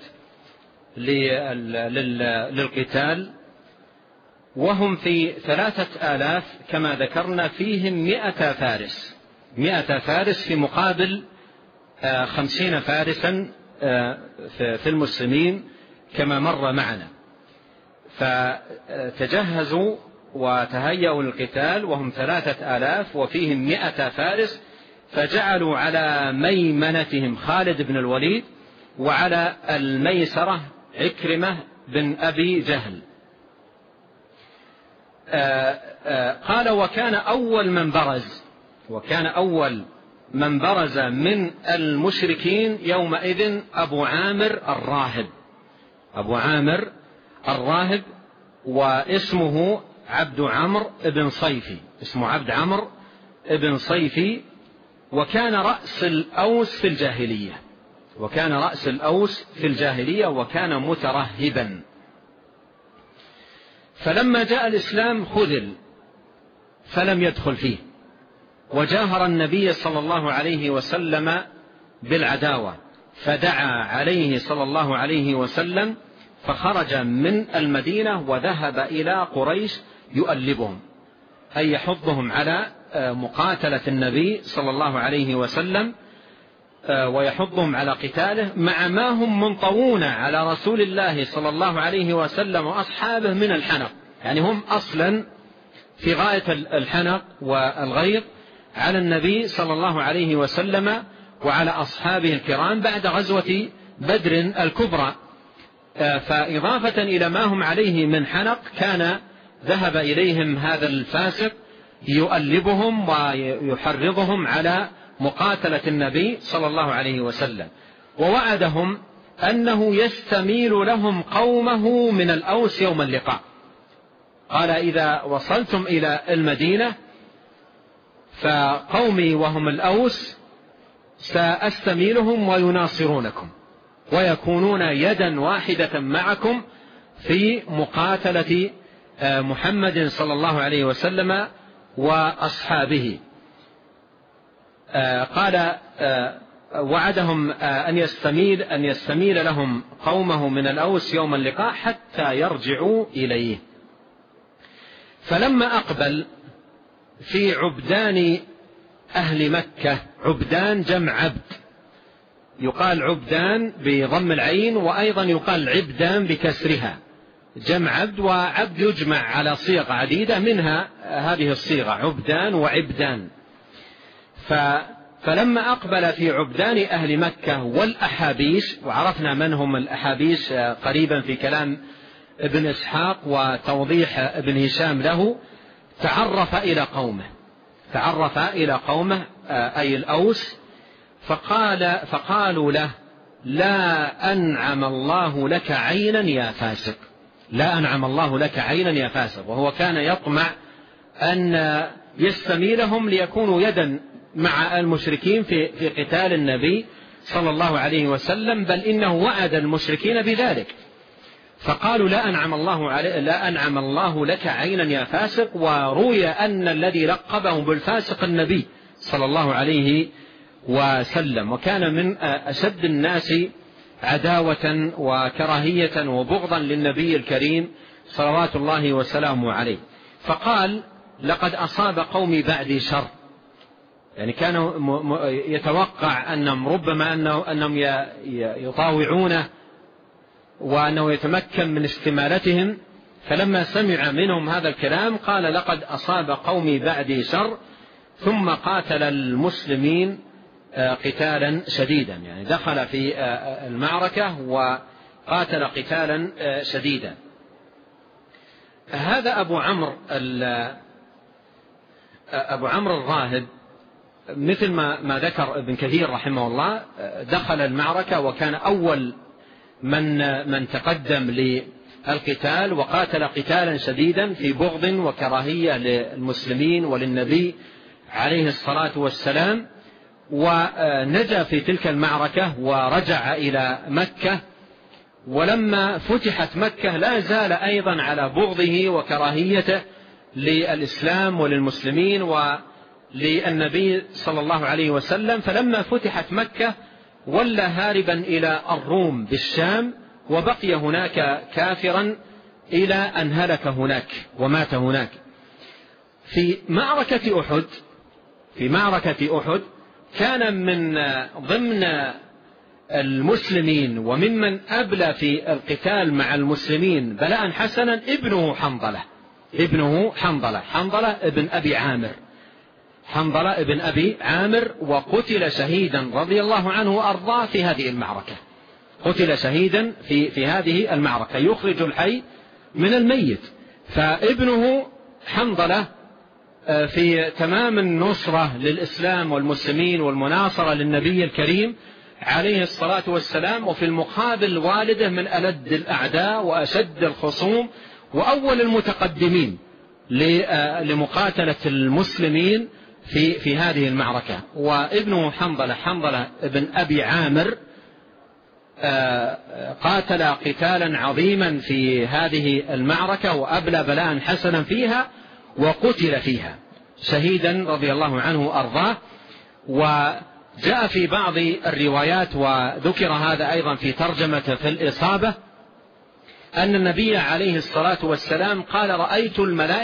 Speaker 2: للقتال، وهم في 3000 كما ذكرنا، فيهم 100 فارس، 100 فارس في مقابل 50 فارسا في المسلمين كما مر معنا. فتجهزوا وتهيأوا للقتال وهم 3000 وفيهم 100 فارس، فجعلوا على ميمنتهم خالد بن الوليد وعلى الميسرة عكرمة بن أبي جهل. قال: وكان أول من برز من المشركين يومئذ أبو عامر الراهب، واسمه عبد عمرو بن صيفي، وكان رأس الأوس في الجاهلية، وكان مترهبا. فلما جاء الإسلام خذل فلم يدخل فيه، وجاهر النبي صلى الله عليه وسلم بالعداوة، فدعا عليه صلى الله عليه وسلم فخرج من المدينة وذهب إلى قريش يؤلبهم، أي يحضهم على مقاتلة النبي صلى الله عليه وسلم ويحضهم على قتاله، مع ما هم منطوون على رسول الله صلى الله عليه وسلم وأصحابه من الحنق. يعني هم أصلا في غاية الحنق والغيظ على النبي صلى الله عليه وسلم وعلى أصحابه الكرام بعد غزوة بدر الكبرى. فإضافة إلى ما هم عليه من حنق، كان ذهب إليهم هذا الفاسق يؤلبهم ويحرضهم على مقاتلة النبي صلى الله عليه وسلم، ووعدهم أنه يستميل لهم قومه من الأوس يوم اللقاء. قال: إذا وصلتم إلى المدينة فقومي وهم الأوس سأستميلهم ويناصرونكم ويكونون يدا واحدة معكم في مقاتلة محمد صلى الله عليه وسلم وأصحابه. قال: وعدهم أن يستميل لهم قومه من الأوس يوم اللقاء حتى يرجعوا إليه. فلما أقبل في عبدان أهل مكة، عبدان جمع عبد، يقال عبدان بضم العين، وأيضا يقال عبدان بكسرها، جمع عبد، وعبد يجمع على صيغ عديدة، منها هذه الصيغة عبدان وعبدان. فلما أقبل في عبدان أهل مكة والأحابيش، وعرفنا من هم الأحابيش قريبا في كلام ابن إسحاق وتوضيح ابن هشام له، تعرف إلى قومه أي الأوس، فقالوا له: لا أنعم الله لك عينا يا فاسق، لا أنعم الله لك عينا يا فاسق. وهو كان يطمع أن يستميلهم ليكونوا يدا مع المشركين في قتال النبي صلى الله عليه وسلم، بل إنه وعد المشركين بذلك. فقالوا: لا أنعم الله لك عينا يا فاسق. وروي أن الذي لقبه بالفاسق النبي صلى الله عليه وسلم، وكان من أشد الناس عداوة وكراهية وبغضا للنبي الكريم صلوات الله وسلامه عليه. فقال: لقد أصاب قومي بعدي شر، يعني كان يتوقع أنهم ربما أنهم يطاوعونه وأنه يتمكن من استمالتهم، فلما سمع منهم هذا الكلام قال لقد أصاب قومي بعدي شر، ثم قاتل المسلمين قتالا شديدا، يعني دخل في المعركة وقاتل قتالا شديدا. هذا أبو عمرو الراهب مثل ما ذكر ابن كثير رحمه الله دخل المعركة وكان أول من تقدم للقتال، وقاتل قتالا شديدا في بغض وكراهية للمسلمين وللنبي عليه الصلاة والسلام، ونجا في تلك المعركة ورجع إلى مكة. ولما فتحت مكة لا زال أيضا على بغضه وكراهيته للإسلام وللمسلمين وللنبي صلى الله عليه وسلم، فلما فتحت مكة ولى هاربا إلى الروم بالشام، وبقي هناك كافرا إلى أن هلك هناك ومات هناك. في معركة أحد كان من ضمن المسلمين وممن أبلى في القتال مع المسلمين بلاء حسنا ابنه حنظلة ابن أبي عامر، وقتل شهيدا رضي الله عنه وأرضاه في هذه المعركة. قتل شهيدا في هذه المعركة، يخرج الحي من الميت. فابنه حنظلة في تمام النصرة للإسلام والمسلمين والمناصرة للنبي الكريم عليه الصلاة والسلام، وفي المقابل والده من ألد الأعداء وأشد الخصوم وأول المتقدمين لمقاتلة المسلمين في هذه المعركة. وابنه حنظلة ابن أبي عامر قاتل قتالا عظيما في هذه المعركة وأبلى بلاء حسنا فيها، وقتل فيها شهيدا رضي الله عنه وأرضاه. وجاء في بعض الروايات وذكر هذا أيضا في ترجمة في الإصابة أن النبي عليه الصلاة والسلام قال رأيت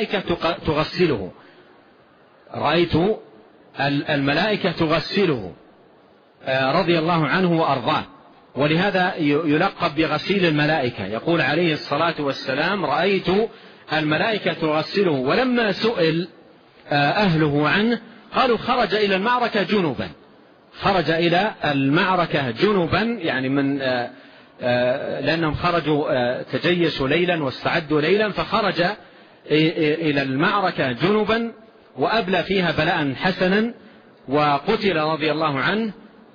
Speaker 2: الملائكة تغسله رضي الله عنه وأرضاه، ولهذا يلقب بغسيل الملائكة. يقول عليه الصلاة والسلام رأيت الملائكة تغسله. ولما سئل أهله عنه قالوا خرج إلى المعركة جنبا، يعني من لأنهم خرجوا تجيشوا ليلا واستعدوا ليلا، فخرج إلى المعركة جنبا وأبلى فيها بلاء حسنا، وقتل رضي الله عنه،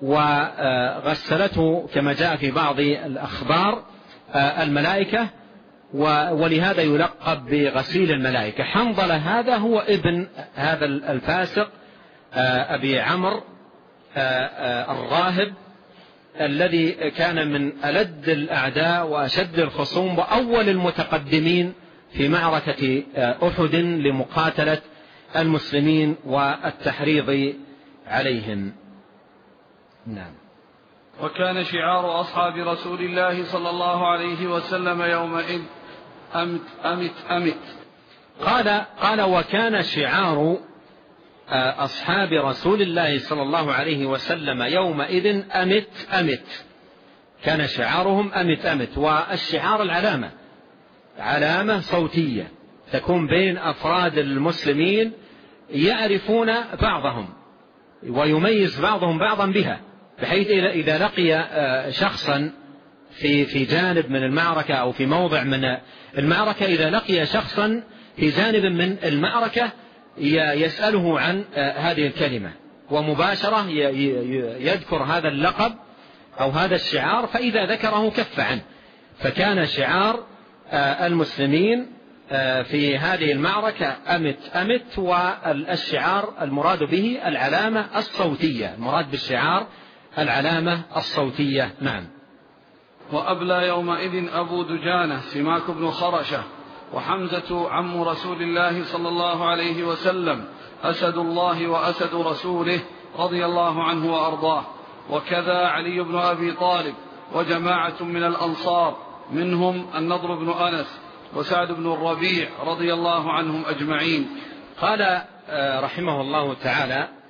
Speaker 2: وغسلته كما جاء في بعض الأخبار الملائكة، ولهذا يلقب بغسيل الملائكة. حنظلة هذا هو ابن هذا الفاسق أبي عمرو الراهب الذي كان من ألد الأعداء وأشد الخصوم وأول المتقدمين في معركة أحد لمقاتلة المسلمين والتحريض عليهم. نعم.
Speaker 1: وكان شعار أصحاب رسول الله صلى الله عليه وسلم يومئذ أمت أمت أمت.
Speaker 2: قال وكان شعار أصحاب رسول الله صلى الله عليه وسلم يومئذ أمت أمت، كان شعارهم أمت أمت. والشعار علامة صوتية تكون بين أفراد المسلمين يعرفون بعضهم ويميز بعضهم بعضا بها، بحيث إذا لقي شخصا في جانب من المعركة أو في موضع من المعركة، إذا لقي شخصا في جانب من المعركة يسأله عن هذه الكلمة، ومباشرة يذكر هذا اللقب أو هذا الشعار، فإذا ذكره كف عنه. فكان شعار المسلمين في هذه المعركة أمت أمت، والشعار المراد به العلامة الصوتية، المراد بالشعار العلامة الصوتية. نعم.
Speaker 1: وأبلى يومئذ أبو دجانة سماك بن خرشة، وحمزة عم رسول الله صلى الله عليه وسلم، أسد الله وأسد رسوله رضي الله عنه وأرضاه، وكذا علي بن أبي طالب وجماعة من الأنصار، منهم النضر بن أنس وسعد بن الربيع رضي الله عنهم أجمعين.
Speaker 2: قال رحمه الله تعالى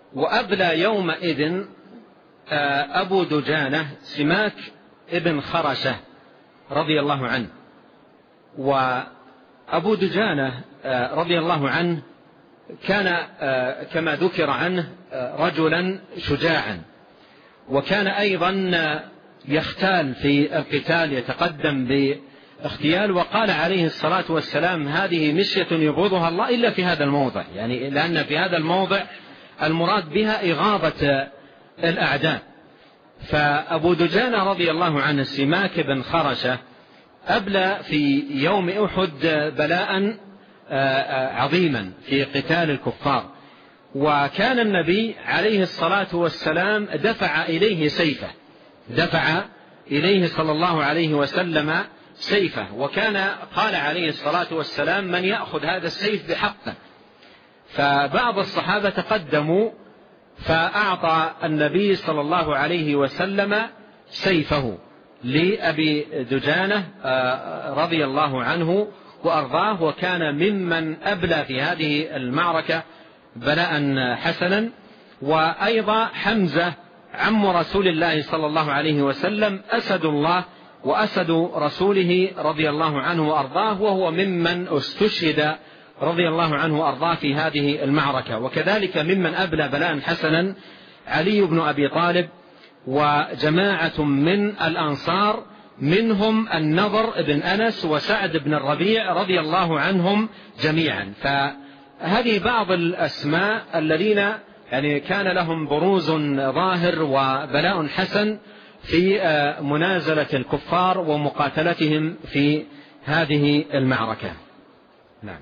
Speaker 2: وأبلى يومئذ أبو دجانة سماك ابن خرشة رضي الله عنه. وأبو دجانة رضي الله عنه كان كما ذكر عنه رجلا شجاعا، وكان أيضا يختال في القتال، يتقدم باختيال. وقال عليه الصلاة والسلام: هذه مشية يبغضها الله إلا في هذا الموضع، يعني لأن في هذا الموضع المراد بها إغاظة الأعداء. فأبو دجانة رضي الله عنه سماك بن خرشة أبلى في يوم أحد بلاء عظيما في قتال الكفار، وكان النبي عليه الصلاة والسلام دفع إليه سيفه، دفع إليه صلى الله عليه وسلم سيفه، وكان قال عليه الصلاة والسلام: من يأخذ هذا السيف بحقه. فبعض الصحابة تقدموا فأعطى النبي صلى الله عليه وسلم سيفه لأبي دجانة رضي الله عنه وأرضاه، وكان ممن أبلى في هذه المعركة بلاء حسنا. وأيضا حمزة عم رسول الله صلى الله عليه وسلم أسد الله وأسد رسوله رضي الله عنه وأرضاه، وهو ممن استشهد رضي الله عنه وأرضاه في هذه المعركة. وكذلك ممن أبلى بلاء حسنا علي بن أبي طالب وجماعة من الأنصار، منهم النضر بن أنس وسعد بن الربيع رضي الله عنهم جميعا. فهذه بعض الأسماء الذين يعني كان لهم بروز ظاهر وبلاء حسن في منازلة الكفار ومقاتلتهم في هذه المعركة. نعم.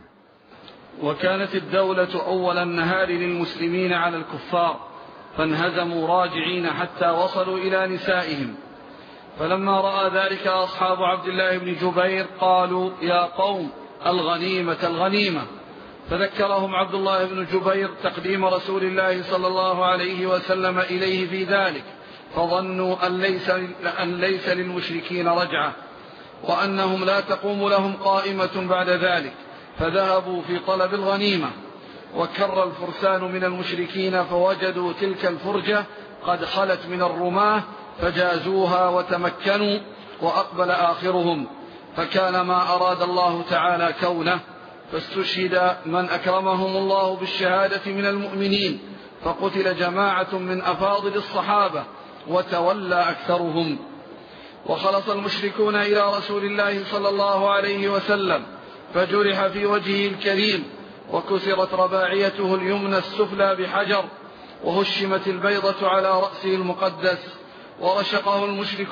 Speaker 1: وكانت الدولة أول النهار للمسلمين على الكفار، فانهزموا راجعين حتى وصلوا إلى نسائهم. فلما رأى ذلك أصحاب عبد الله بن جبير قالوا: يا قوم، الغنيمة الغنيمة. فذكرهم عبد الله بن جبير تقديم رسول الله صلى الله عليه وسلم إليه في ذلك، فظنوا أن ليس للمشركين رجعة، وأنهم لا تقوم لهم قائمة بعد ذلك، فذهبوا في طلب الغنيمة. وكر الفرسان من المشركين فوجدوا تلك الفرجة قد خلت من الرماة، فجازوها وتمكنوا، وأقبل آخرهم، فكان ما أراد الله تعالى كونه، فاستشهد من أكرمهم الله بالشهادة من المؤمنين، فقتل جماعة من أفاضل الصحابة وتولى أكثرهم. وخلص المشركون إلى رسول الله صلى الله عليه وسلم، فجرح في وجهه الكريم، وكسرت رباعيته اليمنى السفلى بحجر، وهشمت البيضة على رأسه المقدس، ورشقه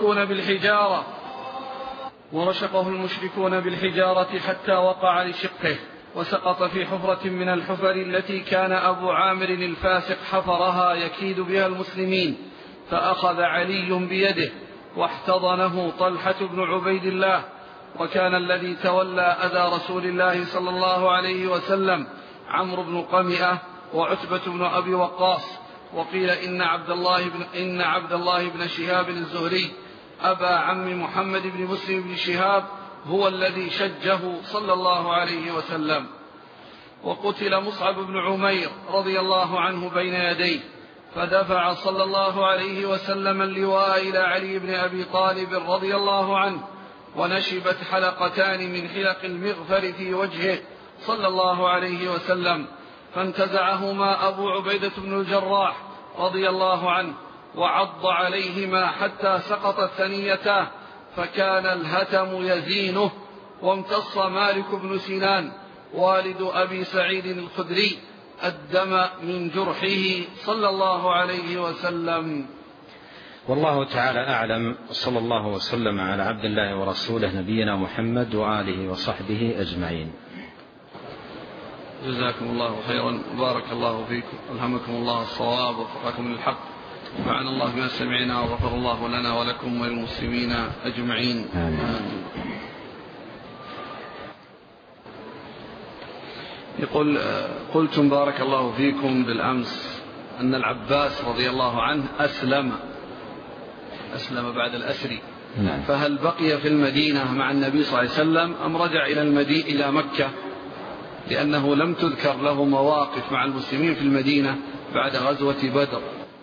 Speaker 1: المشركون بالحجارة حتى وقع لشقه، وسقط في حفرة من الحفر التي كان أبو عامر الفاسق حفرها يكيد بها المسلمين، فأخذ علي بيده واحتضنه طلحة بن عبيد الله. وكان الذي تولى أذى رسول الله صلى الله عليه وسلم عمرو بن قمئة وعتبة بن أبي وقاص. وقيل إن عبد الله بن شهاب الزهري أبا عم محمد بن مسلم بن شهاب هو الذي شجه صلى الله عليه وسلم. وقتل مصعب بن عمير رضي الله عنه بين يديه، فدفع صلى الله عليه وسلم اللواء إلى علي بن أبي طالب رضي الله عنه، ونشبت حلقتان من حلق المغفر في وجهه صلى الله عليه وسلم، فانتزعهما أبو عبيدة بن الجراح رضي الله عنه، وعض عليهما حتى سقطت ثنيتاه، فكان الهتم يزينه. وامتص مالك بن سنان والد أبي سعيد الخدري الدم من جرحه صلى الله عليه وسلم.
Speaker 2: والله تعالى أعلم، صلى الله وسلم على عبد الله ورسوله نبينا محمد وآله وصحبه أجمعين.
Speaker 1: جزاكم الله خيرا، بارك الله فيكم، ألهمكم الله الصواب ووفقكم للحق، وعن الله ما سمعنا، وغفر الله لنا ولكم وللمسلمين أجمعين. آمين. يقول: قلتم بارك الله فيكم بالأمس أن العباس رضي الله عنه أسلم بعد الأسر، فهل بقي في المدينة مع النبي صلى الله عليه وسلم أم رجع إلى مكة؟ لأنه لم تذكر له مواقف مع المسلمين في المدينة بعد غزوة بدر؟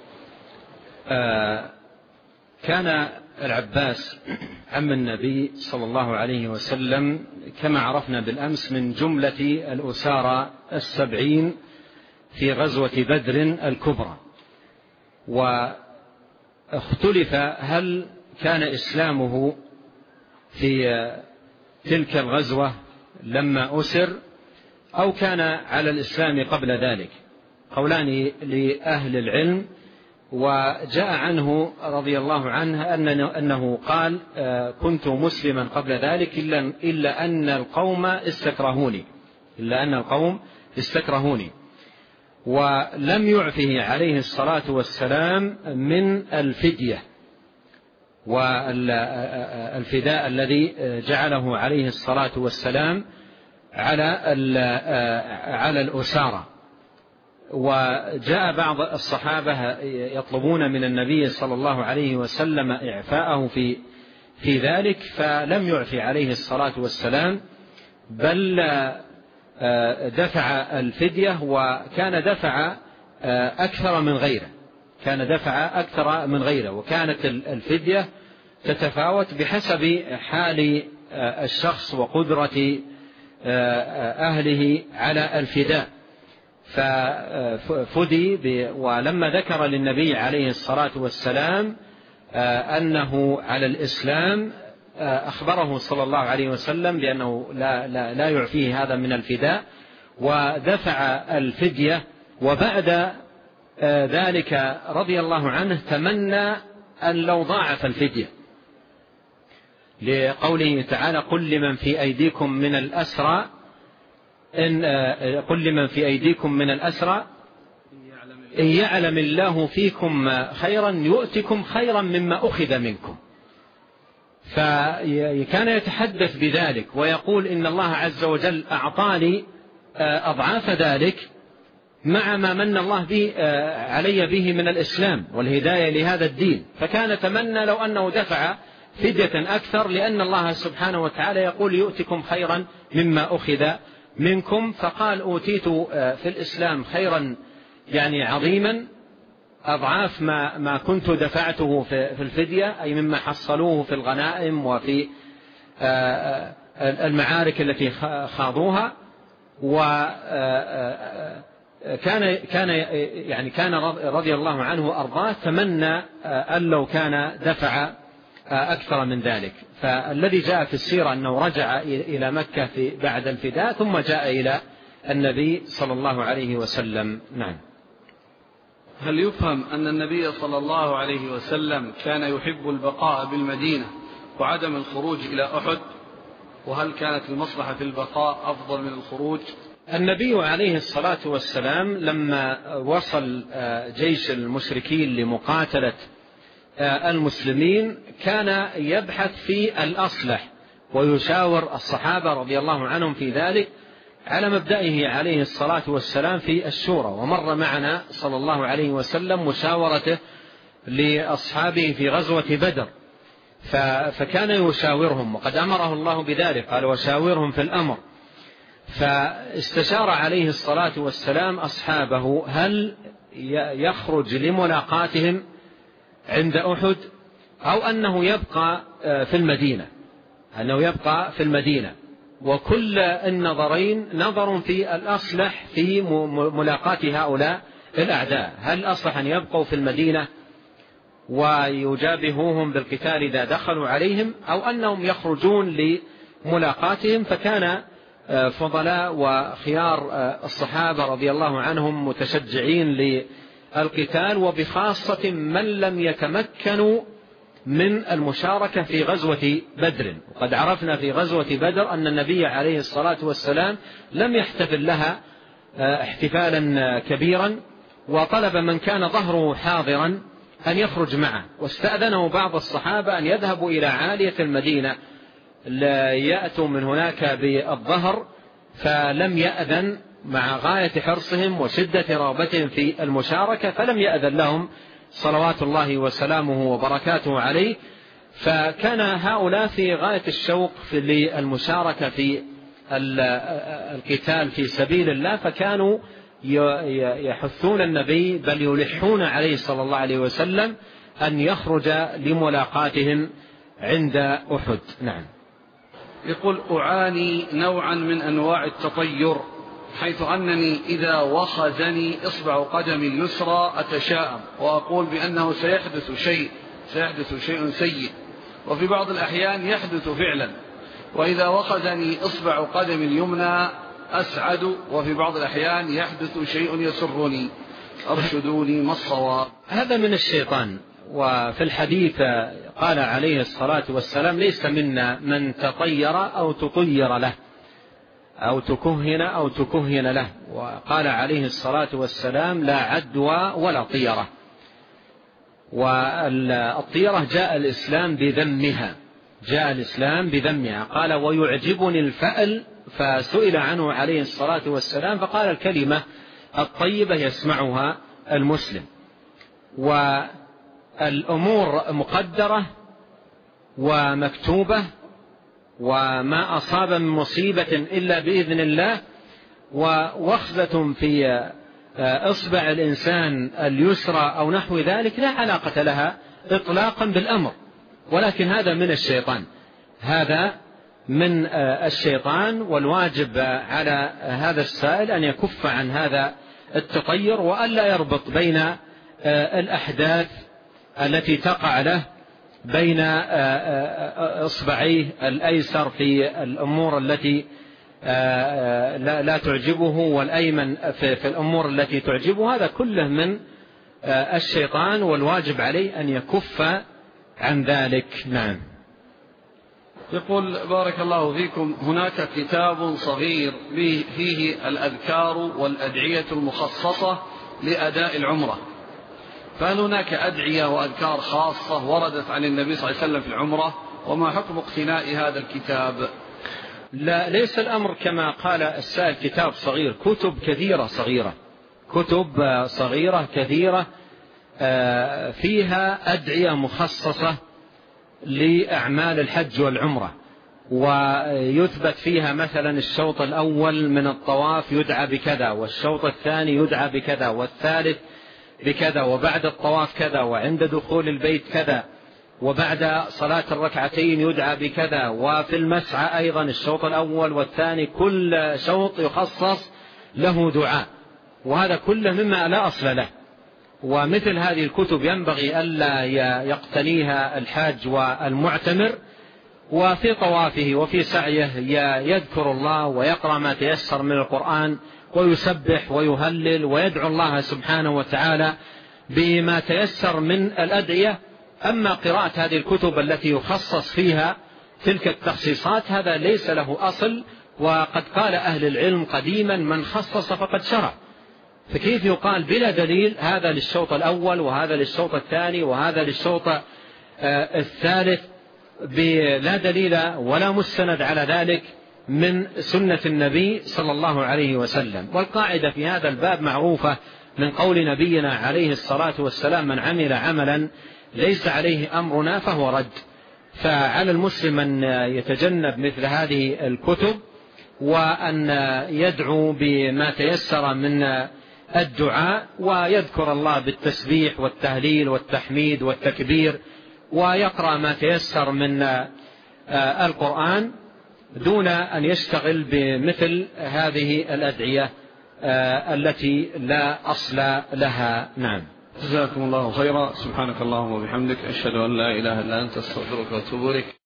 Speaker 2: كان العباس عم النبي صلى الله عليه وسلم كما عرفنا بالأمس من جملة الأسارى 70 في غزوة بدر الكبرى، واختلف هل كان إسلامه في تلك الغزوة لما أسر أو كان على الإسلام قبل ذلك، قولان لأهل العلم. وجاء عنه رضي الله عنه أنه قال كنت مسلما قبل ذلك إلا أن القوم استكرهوني، ولم يعفه عليه الصلاة والسلام من الفدية والفداء الذي جعله عليه الصلاة والسلام على الأسارة. وجاء بعض الصحابة يطلبون من النبي صلى الله عليه وسلم إعفاءه في ذلك، فلم يعفي عليه الصلاة والسلام، بل دفع الفدية، وكان دفع أكثر من غيره، وكانت الفدية تتفاوت بحسب حال الشخص وقدرة أهله على الفداء. ففدي ولما ذكر للنبي عليه الصلاة والسلام أنه على الإسلام أخبره صلى الله عليه وسلم بأنه لا يعفيه هذا من الفداء، ودفع الفدية. وبعد ذلك رضي الله عنه تمنى أن لو ضاعف الفدية، لقوله تعالى قل لمن في أيديكم من الأسرى إن يعلم الله فيكم خيرا يؤتكم خيرا مما أخذ منكم. فكان يتحدث بذلك ويقول إن الله عز وجل أعطاني أضعاف ذلك مع ما من الله علي به من الإسلام والهداية لهذا الدين. فكان تمنى لو أنه دفع فدية أكثر، لأن الله سبحانه وتعالى يقول يؤتكم خيرا مما أخذ منكم. فقال أوتيت في الإسلام خيرا يعني عظيما أضعاف ما كنت دفعته في الفدية، أي مما حصلوه في الغنائم وفي المعارك التي خاضوها. كان رضي الله عنه أرضاه تمنى أن لو كان دفع أكثر من ذلك. فالذي جاء في السيرة أنه رجع إلى مكة بعد الفداء ثم جاء إلى النبي صلى الله عليه وسلم. نعم.
Speaker 1: هل يفهم أن النبي صلى الله عليه وسلم كان يحب البقاء بالمدينة وعدم الخروج إلى أحد؟ وهل كانت المصلحة في البقاء أفضل من الخروج؟
Speaker 2: النبي عليه الصلاة والسلام لما وصل جيش المشركين لمقاتلة المسلمين كان يبحث في الأصلح ويشاور الصحابة رضي الله عنهم في ذلك على مبدئه عليه الصلاة والسلام في الشورى. ومر معنا صلى الله عليه وسلم مشاورته لأصحابه في غزوة بدر، فكان يشاورهم وقد أمره الله بذلك، قال وشاورهم في الأمر. فاستشار عليه الصلاة والسلام أصحابه هل يخرج لملاقاتهم عند أحد أو أنه يبقى في المدينة. وكل النظرين نظر في الأصلح في ملاقاة هؤلاء الأعداء، هل أصلح أن يبقوا في المدينة ويجابهوهم بالقتال إذا دخلوا عليهم، أو أنهم يخرجون لملاقاتهم. فكان فضلاء وخيار الصحابة رضي الله عنهم متشجعين للقتال، وبخاصة من لم يتمكنوا من المشاركة في غزوة بدر. وقد عرفنا في غزوة بدر أن النبي عليه الصلاة والسلام لم يحتفل لها احتفالا كبيرا، وطلب من كان ظهره حاضرا أن يخرج معه، واستأذنه بعض الصحابة أن يذهبوا إلى عالية المدينة يأتوا من هناك بالظهر، فلم يأذن مع غاية حرصهم وشدة رغبتهم في المشاركة، فلم يأذن لهم صلوات الله وسلامه وبركاته عليه. فكان هؤلاء في غاية الشوق للمشاركة في القتال في سبيل الله، فكانوا يحثون النبي بل يلحون عليه صلى الله عليه وسلم أن يخرج لملاقاتهم عند أحد. نعم.
Speaker 1: يقول: أعاني نوعا من أنواع التطير، حيث أنني إذا وخزني إصبع قدمي اليسرى أتشاءم وأقول بأنه سيحدث شيء سيء، وفي بعض الأحيان يحدث فعلا، وإذا وخزني إصبع قدمي اليمنى أسعد، وفي بعض الأحيان يحدث شيء يسرني، أرشدوني ما الصواب؟
Speaker 2: هذا من الشيطان. وفي الحديث قال عليه الصلاة والسلام: ليس منا من تطير أو تطير له أو تكهن له. وقال عليه الصلاة والسلام: لا عدوى ولا طيرة. والطيرة جاء الإسلام بذمها. قال: ويعجبني الفأل، فسئل عنه عليه الصلاة والسلام فقال: الكلمة الطيبة يسمعها المسلم. والأمور مقدرة ومكتوبة، وما أصاب من مصيبة إلا بإذن الله. ووخزة في إصبع الإنسان اليسرى أو نحو ذلك لا علاقة لها إطلاقا بالأمر، ولكن هذا من الشيطان. والواجب على هذا السائل أن يكف عن هذا التطير، وألا يربط بين الأحداث التي تقع له بين إصبعيه الأيسر في الأمور التي لا تعجبه، والأيمن في الأمور التي تعجبه. هذا كله من الشيطان، والواجب عليه أن يكف عن ذلك. نعم.
Speaker 1: يقول: بارك الله فيكم، هناك كتاب صغير فيه الأذكار والأدعية المخصصة لأداء العمرة، فهل هناك أدعية وأذكار خاصة وردت عن النبي صلى الله عليه وسلم في العمرة؟ وما حكم اقتناء هذا الكتاب؟
Speaker 2: لا، ليس الأمر كما قال السائل كتاب صغير، كتب كثيرة كثيرة فيها أدعية مخصصة لأعمال الحج والعمرة، ويثبت فيها مثلا الشوط الأول من الطواف يدعى بكذا، والشوط الثاني يدعى بكذا، والثالث بكذا، وبعد الطواف كذا، وعند دخول البيت كذا، وبعد صلاة الركعتين يدعى بكذا، وفي المسعى أيضا الشوط الأول والثاني كل شوط يخصص له دعاء، وهذا كله مما لا أصل له. ومثل هذه الكتب ينبغي ألا يقتنيها الحاج والمعتمر، وفي طوافه وفي سعيه يذكر الله ويقرأ ما تيسر من القرآن ويسبح ويهلل ويدعو الله سبحانه وتعالى بما تيسر من الأدعية. أما قراءة هذه الكتب التي يخصص فيها تلك التخصيصات هذا ليس له أصل، وقد قال أهل العلم قديما: من خصص فقد شرع. فكيف يقال بلا دليل هذا للشوط الأول وهذا للشوط الثاني وهذا للشوط الثالث بلا دليل ولا مستند على ذلك من سنة النبي صلى الله عليه وسلم. والقاعدة في هذا الباب معروفة من قول نبينا عليه الصلاة والسلام: من عمل عملا ليس عليه أمرنا فهو رد. فعلى المسلم أن يتجنب مثل هذه الكتب، وأن يدعو بما تيسر من الدعاء، ويذكر الله بالتسبيح والتهليل والتحميد والتكبير، ويقرأ ما تيسر من القرآن دون أن يشتغل بمثل هذه الأدعية التي لا أصل لها. نعم.
Speaker 1: جزاكم الله خيرا. سبحانك اللهم وبحمدك، أشهد أن لا إله إلا أنت، أستغفرك وأتوب إليك.